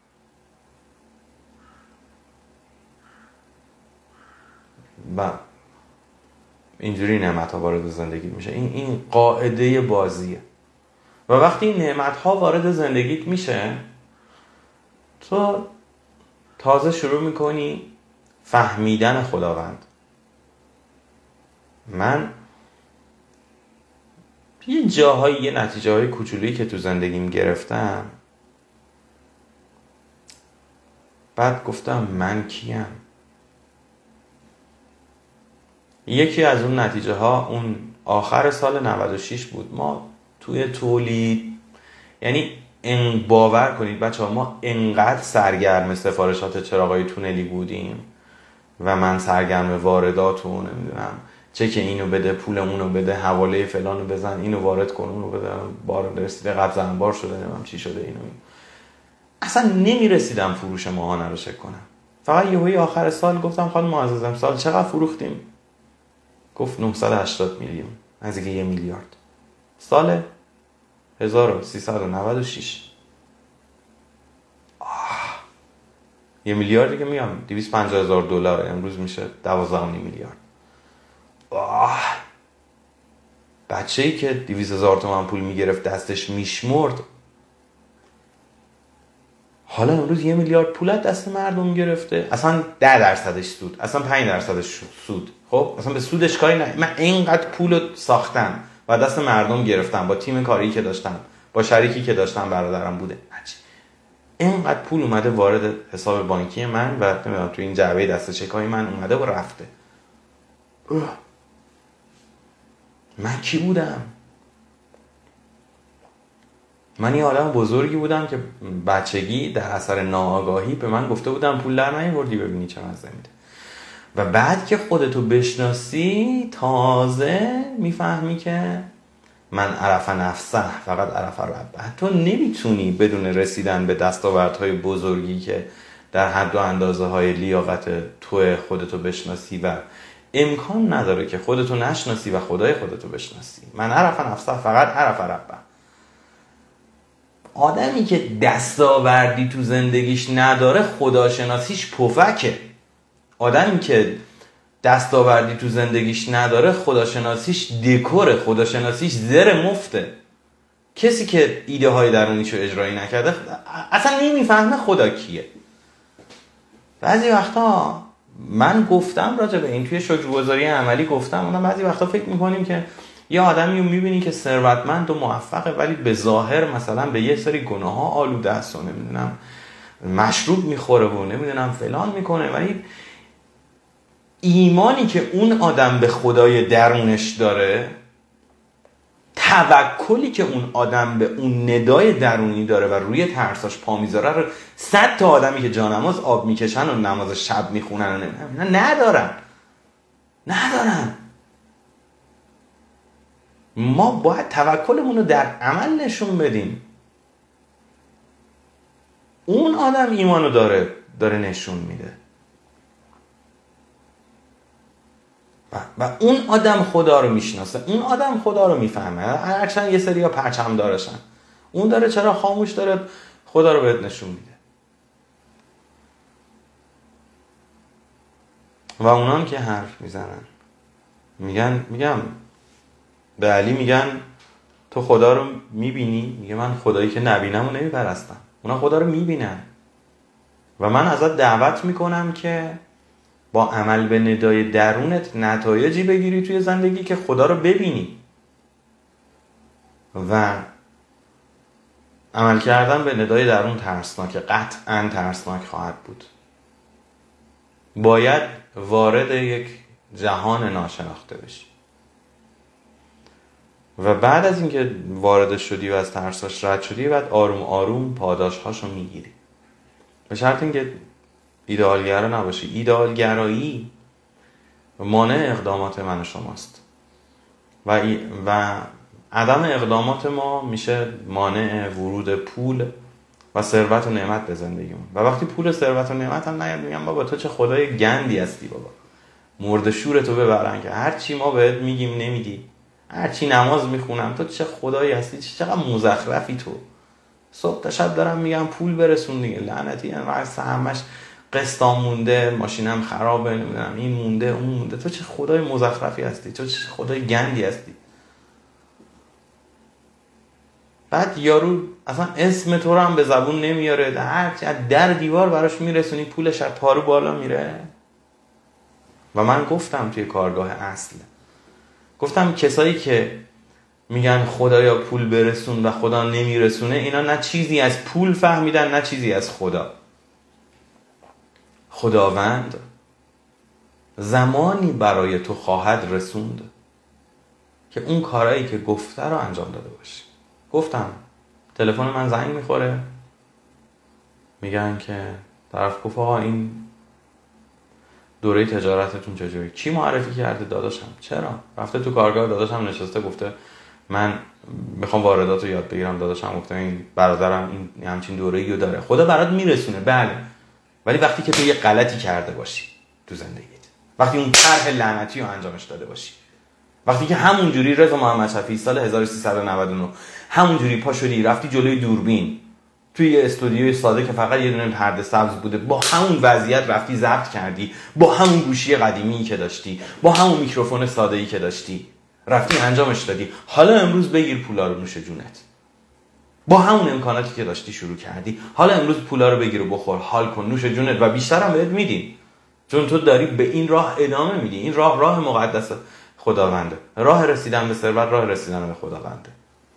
و اینجوری نعمت‌ها وارد زندگی میشه. این این قاعده بازیه. و وقتی این نعمت‌ها وارد زندگیت میشه، تو تازه شروع میکنی فهمیدن خداوند. من یه جاهایی، یه نتیجه های کوچولی که تو زندگیم گرفتم، بعد گفتم من کیم؟ یکی از اون نتیجه ها اون آخر سال نود و شش بود. ما توی تولید، یعنی ان باور کنید بچه ها، ما انقدر سرگرم سفارشات چراغای تونلی بودیم و من سرگرم واردات و نمیدونم چه که اینو بده، پول اونو بده، حواله فلانو بزن، اینو وارد کن، اونو بده، بار رسیده، قبض انبار شده، نمیدونم چی شده، اینو اصلا نمیرسیدم فروش ماهانه رو چک کنم. فقط یهویی آخر سال گفتم خانم معززم سال چقدر فروختیم؟ گفت نهصد و هشتاد میلیون، نزدیک یه میلیارد. سال هزار و سیصد و نود و شش. آه. یه میلیاردی که میگم دویست و پنجاه هزار دلار، امروز میشه دوازده و نیم میلیارد. آه. بچه‌ای که دویست هزار تومان پول میگرفت دستش میشمرد، حالا امروز یه میلیارد پول دست مردم گرفته. اصلا ده درصدش سود، اصلا پنج درصدش سود. خب اصلا به سودش کاری نه. من اینقدر پول ساختم و دست مردم گرفتم با تیم کاری که داشتم، با شریکی که داشتم، برادرم بوده، اینقدر پول اومده وارد حساب بانکی من و نمیدونم تو این جعبه دست چکای من اومده و رفته. من کی بودم؟ من یه آدم بزرگی بودم که بچگی در اثر ناآگاهی به من گفته بودم پول در نیاوردی ببینی چه مزه میده. و بعد که خودتو بشناسی تازه میفهمی که من عرف نفسه فقط عرف ربه. تو نمیتونی بدون رسیدن به دستاوردهای بزرگی که در حد و اندازه های لیاقت تو خودتو بشناسی و امکان نداره که خودتو نشناسی و خدای خودتو بشناسی. من عرف نفسه فقط عرف ربه. آدمی که دستاوردی تو زندگیش نداره خداشناسیش پفکه. آدمی که دستاوردی تو زندگیش نداره خداشناسیش دکوره، خداشناسیش زر مفته. کسی که ایده های درونیشو اجرایی نکرده اصلا نمیفهمه خدا کیه. بعضی وقتا من گفتم راجع به این توی شکرگزاری عملی گفتم، اونم بعضی وقتا فکر میکنیم که یه آدمی رو میبینی که ثروتمند و موفقه ولی به ظاهر مثلا به یه سری گناه ها آلوده است و نمیدونم مشروب میخوره و نمیدونم فلان میکنه، ولی ایمانی که اون آدم به خدای درونش داره، توکلی که اون آدم به اون ندای درونی داره و روی ترساش پا میذاره رو صد تا آدمی که جانماز آب میکشن و نماز شب میخونن و نمیدونم ندارن ندارن ما باید توکلمون رو در عمل نشون بدیم. اون آدم ایمانو داره داره نشون میده و, و اون آدم خدا رو میشناسه، اون آدم خدا رو میفهمه. هرچند یه سری ها پرچم دارشن، اون داره چرا خاموش داره خدا رو بهت نشون میده. و اونان که حرف میزنن میگن میگم به علی میگن تو خدا رو میبینی؟ میگه من خدایی که نبینم و نمیپرستم. اونا خدا رو میبینن و من ازت دعوت میکنم که با عمل به ندای درونت نتایجی بگیری توی زندگی که خدا رو ببینی. و عمل کردن به ندای درون ترسناکه، قطعا ترسناک خواهد بود. باید وارد یک جهان ناشناخته بشی و بعد از اینکه وارد شدی و از ترساش رد شدی بعد آروم آروم پاداشهاشو میگیری، به شرط اینکه ایدئالگرا نباشی. ایدئالگرایی مانع اقدامات من و شماست و, و عدم اقدامات ما میشه مانع ورود پول و ثروت و نعمت به زندگیمون. و وقتی پول و ثروت و نعمت هم نیاد میگم بابا تو چه خدای گندی هستی، بابا مرد شورتو ببرن که هر چی ما بهت میگیم نمیدی، هر چی نماز میخونم تو چه خدایی هستی، چقدر مزخرفی تو. صبح تا شب دارم میگم پول برسون دیگه، لعنتی واسه همش قسطام مونده، ماشینم خرابه، نمیدونم این مونده اون مونده، تو چه خدای مزخرفی هستی، تو چه خدای گندی هستی. بعد یارو اصلا اسم تو رو هم به زبون نمیاره، هرچی در دیوار براش میرسونی پولش از پارو بالا میره. و من گفتم توی کارگاه اصل، گفتم کسایی که میگن خدایا پول برسون و خدا نمیرسونه، اینا نه چیزی از پول فهمیدن نه چیزی از خدا. خداوند زمانی برای تو خواهد رسوند که اون کارهایی که گفته رو انجام داده باشی. گفتم تلفن من زنگ میخوره، میگن که طرف گفت آقا این دوره تجارتتون چجوری؟ کی معرفی کرده؟ داداشم. چرا؟ رفته تو کارگاه داداشم نشسته گفته من میخوام واردات رو یاد بگیرم. داداشم گفته این برادرم این همچین دوره‌ای رو داره. خدا برات میرسونه بله، ولی وقتی که تو یه غلطی کرده باشی تو زندگیت، وقتی اون طرح لعنتی رو انجامش داده باشی، وقتی که همون جوری رضا محمد شفیعی سال هزار و سیصد و نود و نه همون جوری پا شدی رفتی جلوی دوربین توی یه استودیوی ساده که فقط یه دونه پرده سبز بوده، با همون وضعیت رفتی ضبط کردی، با همون گوشی قدیمی که داشتی، با همون میکروفون ساده‌ای که داشتی رفتی انجامش دادی. حالا امروز بگیر پولا رو نوش جونت، با همون امکاناتی که داشتی شروع کردی. حالا امروز پولا رو بگیر و بخور، حال کن، نوش جونت و بیشتر هم بهت میدیم، چون تو داری به این راه ادامه میدی. این راه راه مقدس خداونده، راه رسیدن به ثروت راه رسیدن به خداونده.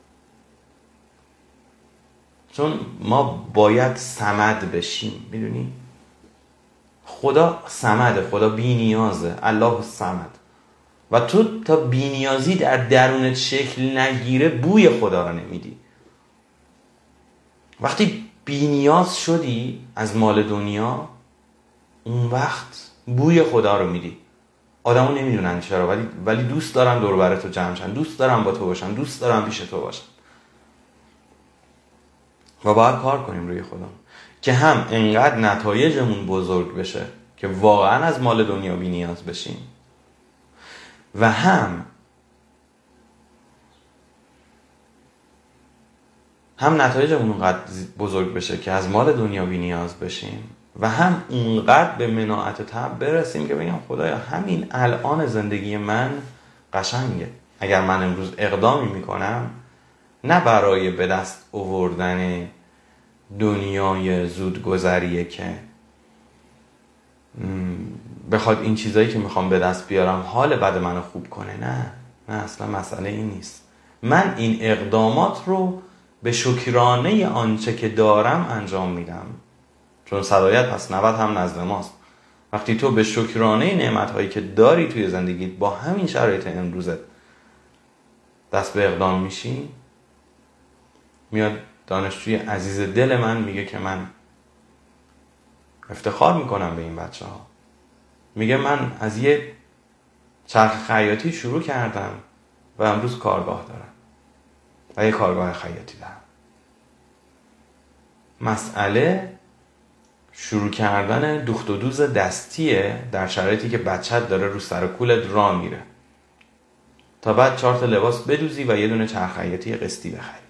چون ما باید صمد بشیم، میدونی؟ خدا صمده، خدا بی نیازه، الله صمد. و تو تا بی نیازی در درونت شکل نگیره بوی خدا رو نمیدی. وقتی بی نیاز شدی از مال دنیا، اون وقت بوی خدا رو میدی. آدمو نمیدونن چرا، ولی ولی دوست دارن دور و بر تو جمع شن، دوست دارن با تو باشن، دوست دارن پیش تو باشن. و باید کار کنیم روی خودمون که هم انقدر نتایجمون بزرگ بشه که واقعا از مال دنیا بی نیاز بشیم، و هم هم نتایجمون اونقدر بزرگ بشه که از مال دنیا بی نیاز بشیم، و هم اونقدر به مناعت طبع برسیم که بگم خدایا همین الان زندگی من قشنگه. اگر من امروز اقدامی میکنم نه برای به دست آوردن دنیای زودگذریه که بخواد این چیزایی که میخوام به دست بیارم حال بد منو خوب کنه، نه نه اصلا مسئله این نیست. من این اقدامات رو به شکرانه آنچه که دارم انجام میدم، چون صدایت پس نود هم نزد ماست. وقتی تو به شکرانه نعمت‌هایی که داری توی زندگیت با همین شرایط امروزت دست به اقدام میشی، میاد دانشجوی عزیز دل من میگه که من افتخار میکنم به این بچه ها. میگه من از یه چرخ خیاطی شروع کردم و امروز کارگاه دارم و یه کارگاه خیاطی دارم. مسئله شروع کردن دوخت و دوز دستیه در شرایطی که بچت داره رو سر کولت راه میره، تا بعد چهار تا لباس بدوزی و یه دونه چرخ خیاطی قسطی بخری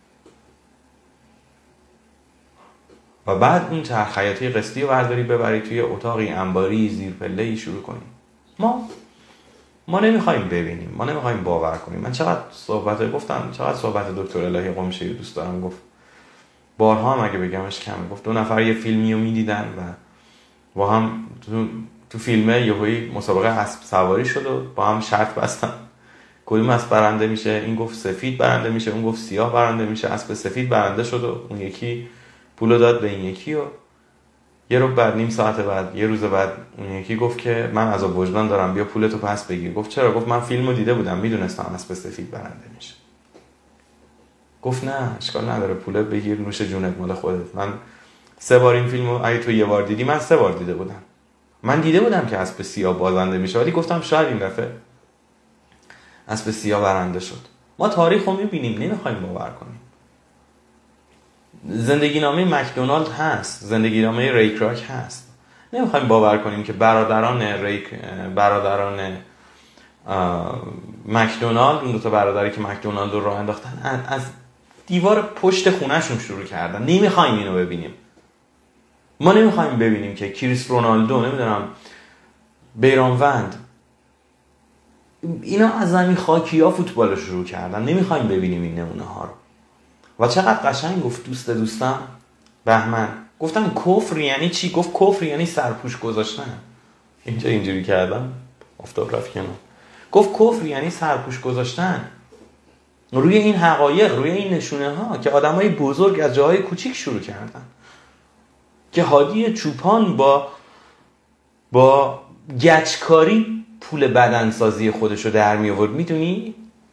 و بعد اون چرخ خیاطی قسطی رو برداری ببری توی اتاقی انباری زیر پله‌ای شروع کنی. ما ما نمیخوایم ببینیم، ما نمیخوایم باور کنیم. من چقدر صحبت گفتم، چقدر صحبت دکتر الهی قمشه‌ای دوست دارم، گفت بارها هم اگه بگمش کمه. گفت دو نفر یه فیلمی رو میدیدن و با هم تو, تو فیلمه یهویی مسابقه اسب سواری شد و با هم شرط بستن کدوم اسب برنده میشه. این گفت سفید برنده میشه، اون گفت سیاه برنده میشه. اسب سفید برنده شد و اون یکی پولو داد به این یکی و یه رو بعد نیم ساعت بعد یه روز بعد اون یکی گفت که من عذاب وجدان دارم، بیا پولتو پس بگیر. گفت چرا؟ گفت من فیلمو دیده بودم، میدونستم اسب سفید برنده میشه. گفت نه اشکال نداره، پوله بگیر، نوش جونت، مال خودت. من سه بار این فیلمو اگه تو یه بار دیدی، من سه بار دیده بودم. من دیده بودم که اسب سیاه بازنده میشه، ولی گفتم شاید این دفعه اسب سیاه برنده شد. ما تاریخو میبینیم، نمیخوایم باور کنیم. زندگی نامه مکدونالد هست، زندگی نامه ری کراک هست. نمیخوایم باور کنیم که برادران ریک برادران مکدونالد، اون دو تا برادری که مکدونالد رو راه انداختن، از دیوار پشت خونهشون شروع کردن. نمیخوایم اینو ببینیم. ما نمیخوایم ببینیم که کریس رونالدو، نمیدونم بیرانوند، اینا از زمین خاکی ها فوتبال رو شروع کردن. نمیخوایم ببینیم این نمونه ها رو. و چقدر قشنگ گفت دوست دوستم بهمن. گفتم کفر یعنی چی؟ گفت کفر یعنی سرپوش گذاشتن. اینجا اینجوری کردم آفتاب رفت کنم. گفت کفر یعنی سرپوش گذاشتن روی این حقایق، روی این نشونه ها که آدمای بزرگ از جاهای کوچیک شروع کردن. که هادی چوپان با با گچکاری پول بدنسازی خودشو در می آورد. میدونی؟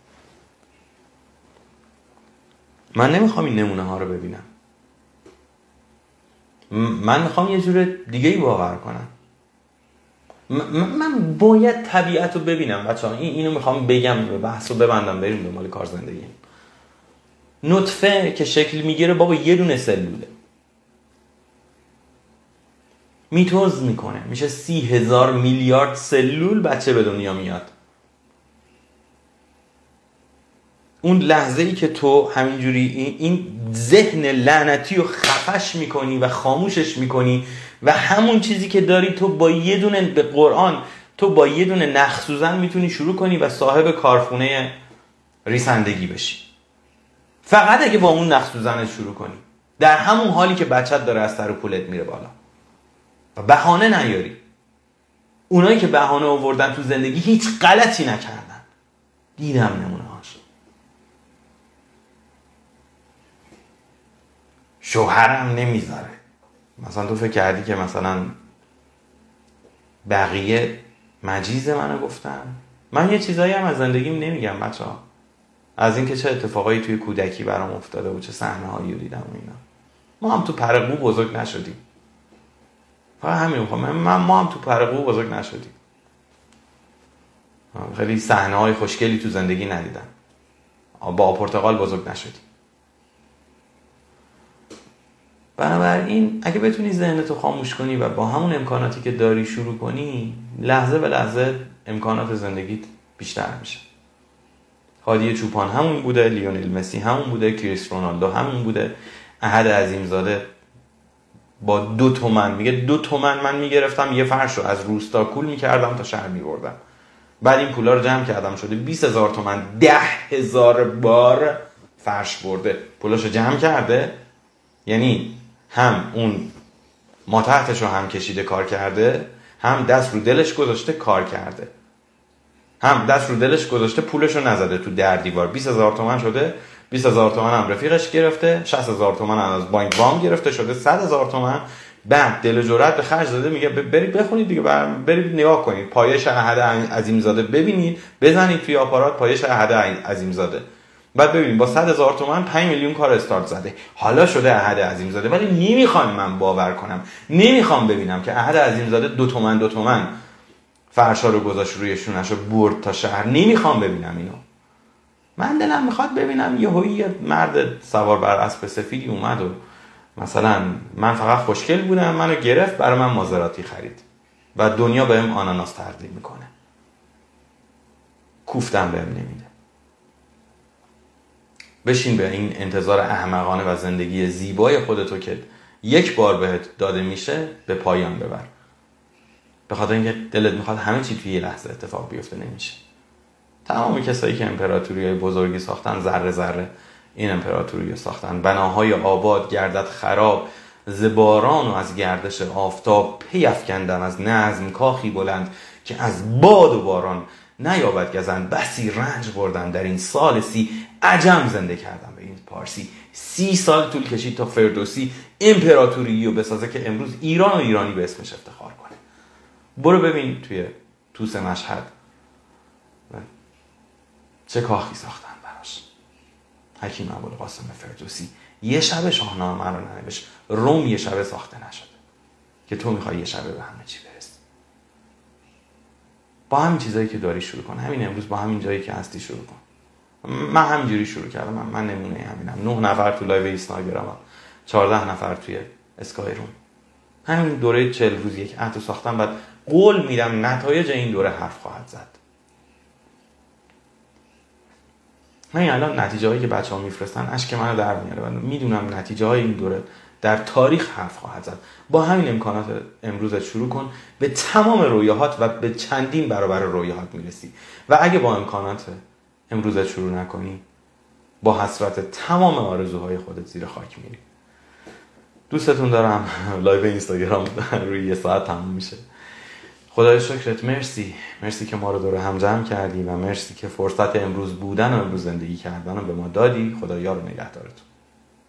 من نمیخوام این نمونه ها رو ببینم. من میخوام یه جور دیگه ای باور کنم. من باید طبیعت رو ببینم بچه ها. این اینو میخوام بگم، بحث رو ببندم بریم دنبال کار زندگی. نطفه که شکل میگیره بابا یه دونه سلوله، میتوز میکنه، میشه سی هزار میلیارد سلول بچه به دنیا میاد. اون لحظه ای که تو همینجوری این ذهن لعنتی رو خفش میکنی و خاموشش میکنی و همون چیزی که داری تو با یه دونه به قرآن تو با یه دونه نخ سوزن میتونی شروع کنی و صاحب کارخونه ریسندگی بشی. فقط اگه با اون نخ سوزن شروع کنی، در همون حالی که بچت داره از سر و پولت میره بالا و بهانه نیاری. اونایی که بهانه آوردن تو زندگی هیچ غلطی نکردن. دیدم نمونه هاش. شوهرم نمیذاره. مثلا تو فکر کردی که مثلا بقیه مجیز منو گفتن؟ من یه چیزایی هم از زندگیم نمیگم بچه ها. از اینکه چه اتفاقایی توی کودکی برام افتاده و چه صحنه هایی رو دیدم و اینا. ما هم تو پرقو بزرگ نشدیم. فقط همین میخوام. من ما هم تو پرقو بزرگ نشدیم. خیلی صحنه های خوشگلی تو زندگی ندیدم. با پرتقال بزرگ نشدیم. بنابراین اگه بتونی ذهنتو خاموش کنی و با همون امکاناتی که داری شروع کنی، لحظه به لحظه امکانات زندگیت بیشتر میشه. هادی چوپان همون بوده، لیونل مسی همون بوده، کریس رونالدو همون بوده، احد عظیمزاده با دو تومن میگه دو تومن من میگرفتم یه فرش رو از روستا کول میکردم تا شهر میبردم. بعد این پولا رو جمع کردم شده بیست هزار تومن، ده هزار بار فرش برده. پولاشو جمع کرده، یعنی هم اون ما تحتش رو هم کشیده کار کرده، هم دست رو دلش گذاشته کار کرده، هم دست رو دلش گذاشته پولش رو نزده تو در دیوار. بیست هزار تومن شده، بیست هزار تومن هم رفیقش گرفته، شصت هزار تومن هم از بانک وام گرفته شده صد هزار تومن. بعد دل و جرأت به خرج داده، میگه برید بخونید دیگه، برید نگاه کنید پایش احد عظیمزاده ببینید، بزنید توی آپارات پایش احد عظیمزاده، بعد ببینید با صد هزار تومن پنج میلیون کار استارت زده. حالا شده احد عظیمزاده. ولی نمیخوام من باور کنم، نمیخوام ببینم که احد عظیمزاده دو تومن دو تومن فرشا رو گذاشت روی شونش رو برد تا شهر. نمیخوام ببینم اینو. من دلم میخواد ببینم یه یه مرد سوار بر اسب سفیدی اومد و مثلا من فقط خوشگل بودم، منو گرفت، برای من مازراتی خرید و دنیا بهم آناناس تقدیم میکنه، کوفتم بهم نمیده. بشین به این انتظار احمقانه و زندگی زیبای خودتو که یک بار بهت داده میشه به پایان ببر. به خاطر اینکه دلت میخواد همه چی توی یه لحظه اتفاق بیفته، نمیشه. تمام کسایی که امپراتوری بزرگی ساختن ذره ذره این امپراتوری رو ساختن. بناهای آباد گردد خراب، زباران و از گردش آفتاب پی افکندم، از نظم کاخی بلند که از باد و باران نیابد گزند. بسی رنج بردم در این سال سی، عجم زنده کردم به این پارسی. سی سال طول کشید تا فردوسی امپراتوری رو بسازه که امروز ایران و ایرانی به اسمش افتخار کنه. برو ببین توی توس مشهد چه کاخی ساختن براش. حکیم ابوالقاسم فردوسی یه شب شاهنامه رو ننوشت، روم یه شب ساخته نشده که تو میخوای یه شب به همه چی برسی. با همین چیزایی که داری شروع کن. همین امروز با همین جایی که هستی شروع کن. من همینجوری شروع کردم. من, من نمونه همینم. نه نفر تو لایو اینستاگرام، چهارده نفر توی اسکای روم. همین دوره چهل روز یک عهد ساختم. بعد قول میدم نتایج این دوره حرف خواهد زد. من الان نتیجه هایی که بچه ها میفرستن اشک منو در میاره و میدونم نتیجه های این دوره در تاریخ حرف خواهد زد. با همین امکانات امروزت شروع کن، به تمام رویاهات و به چندین برابر رویاهات میرسی. و اگه با امکانات امروزت شروع نکنی، با حسرت تمام آرزوهای خودت زیر خاک میری. دوستتون دارم. لایو اینستاگرام روی یه ساعت تموم میشه. خدای شکرت، مرسی مرسی که ما رو دور هم جمع کردی و مرسی که فرصت امروز بودن و امروز زندگی کردن رو به ما دادی. خدا یار و نگهدارتون.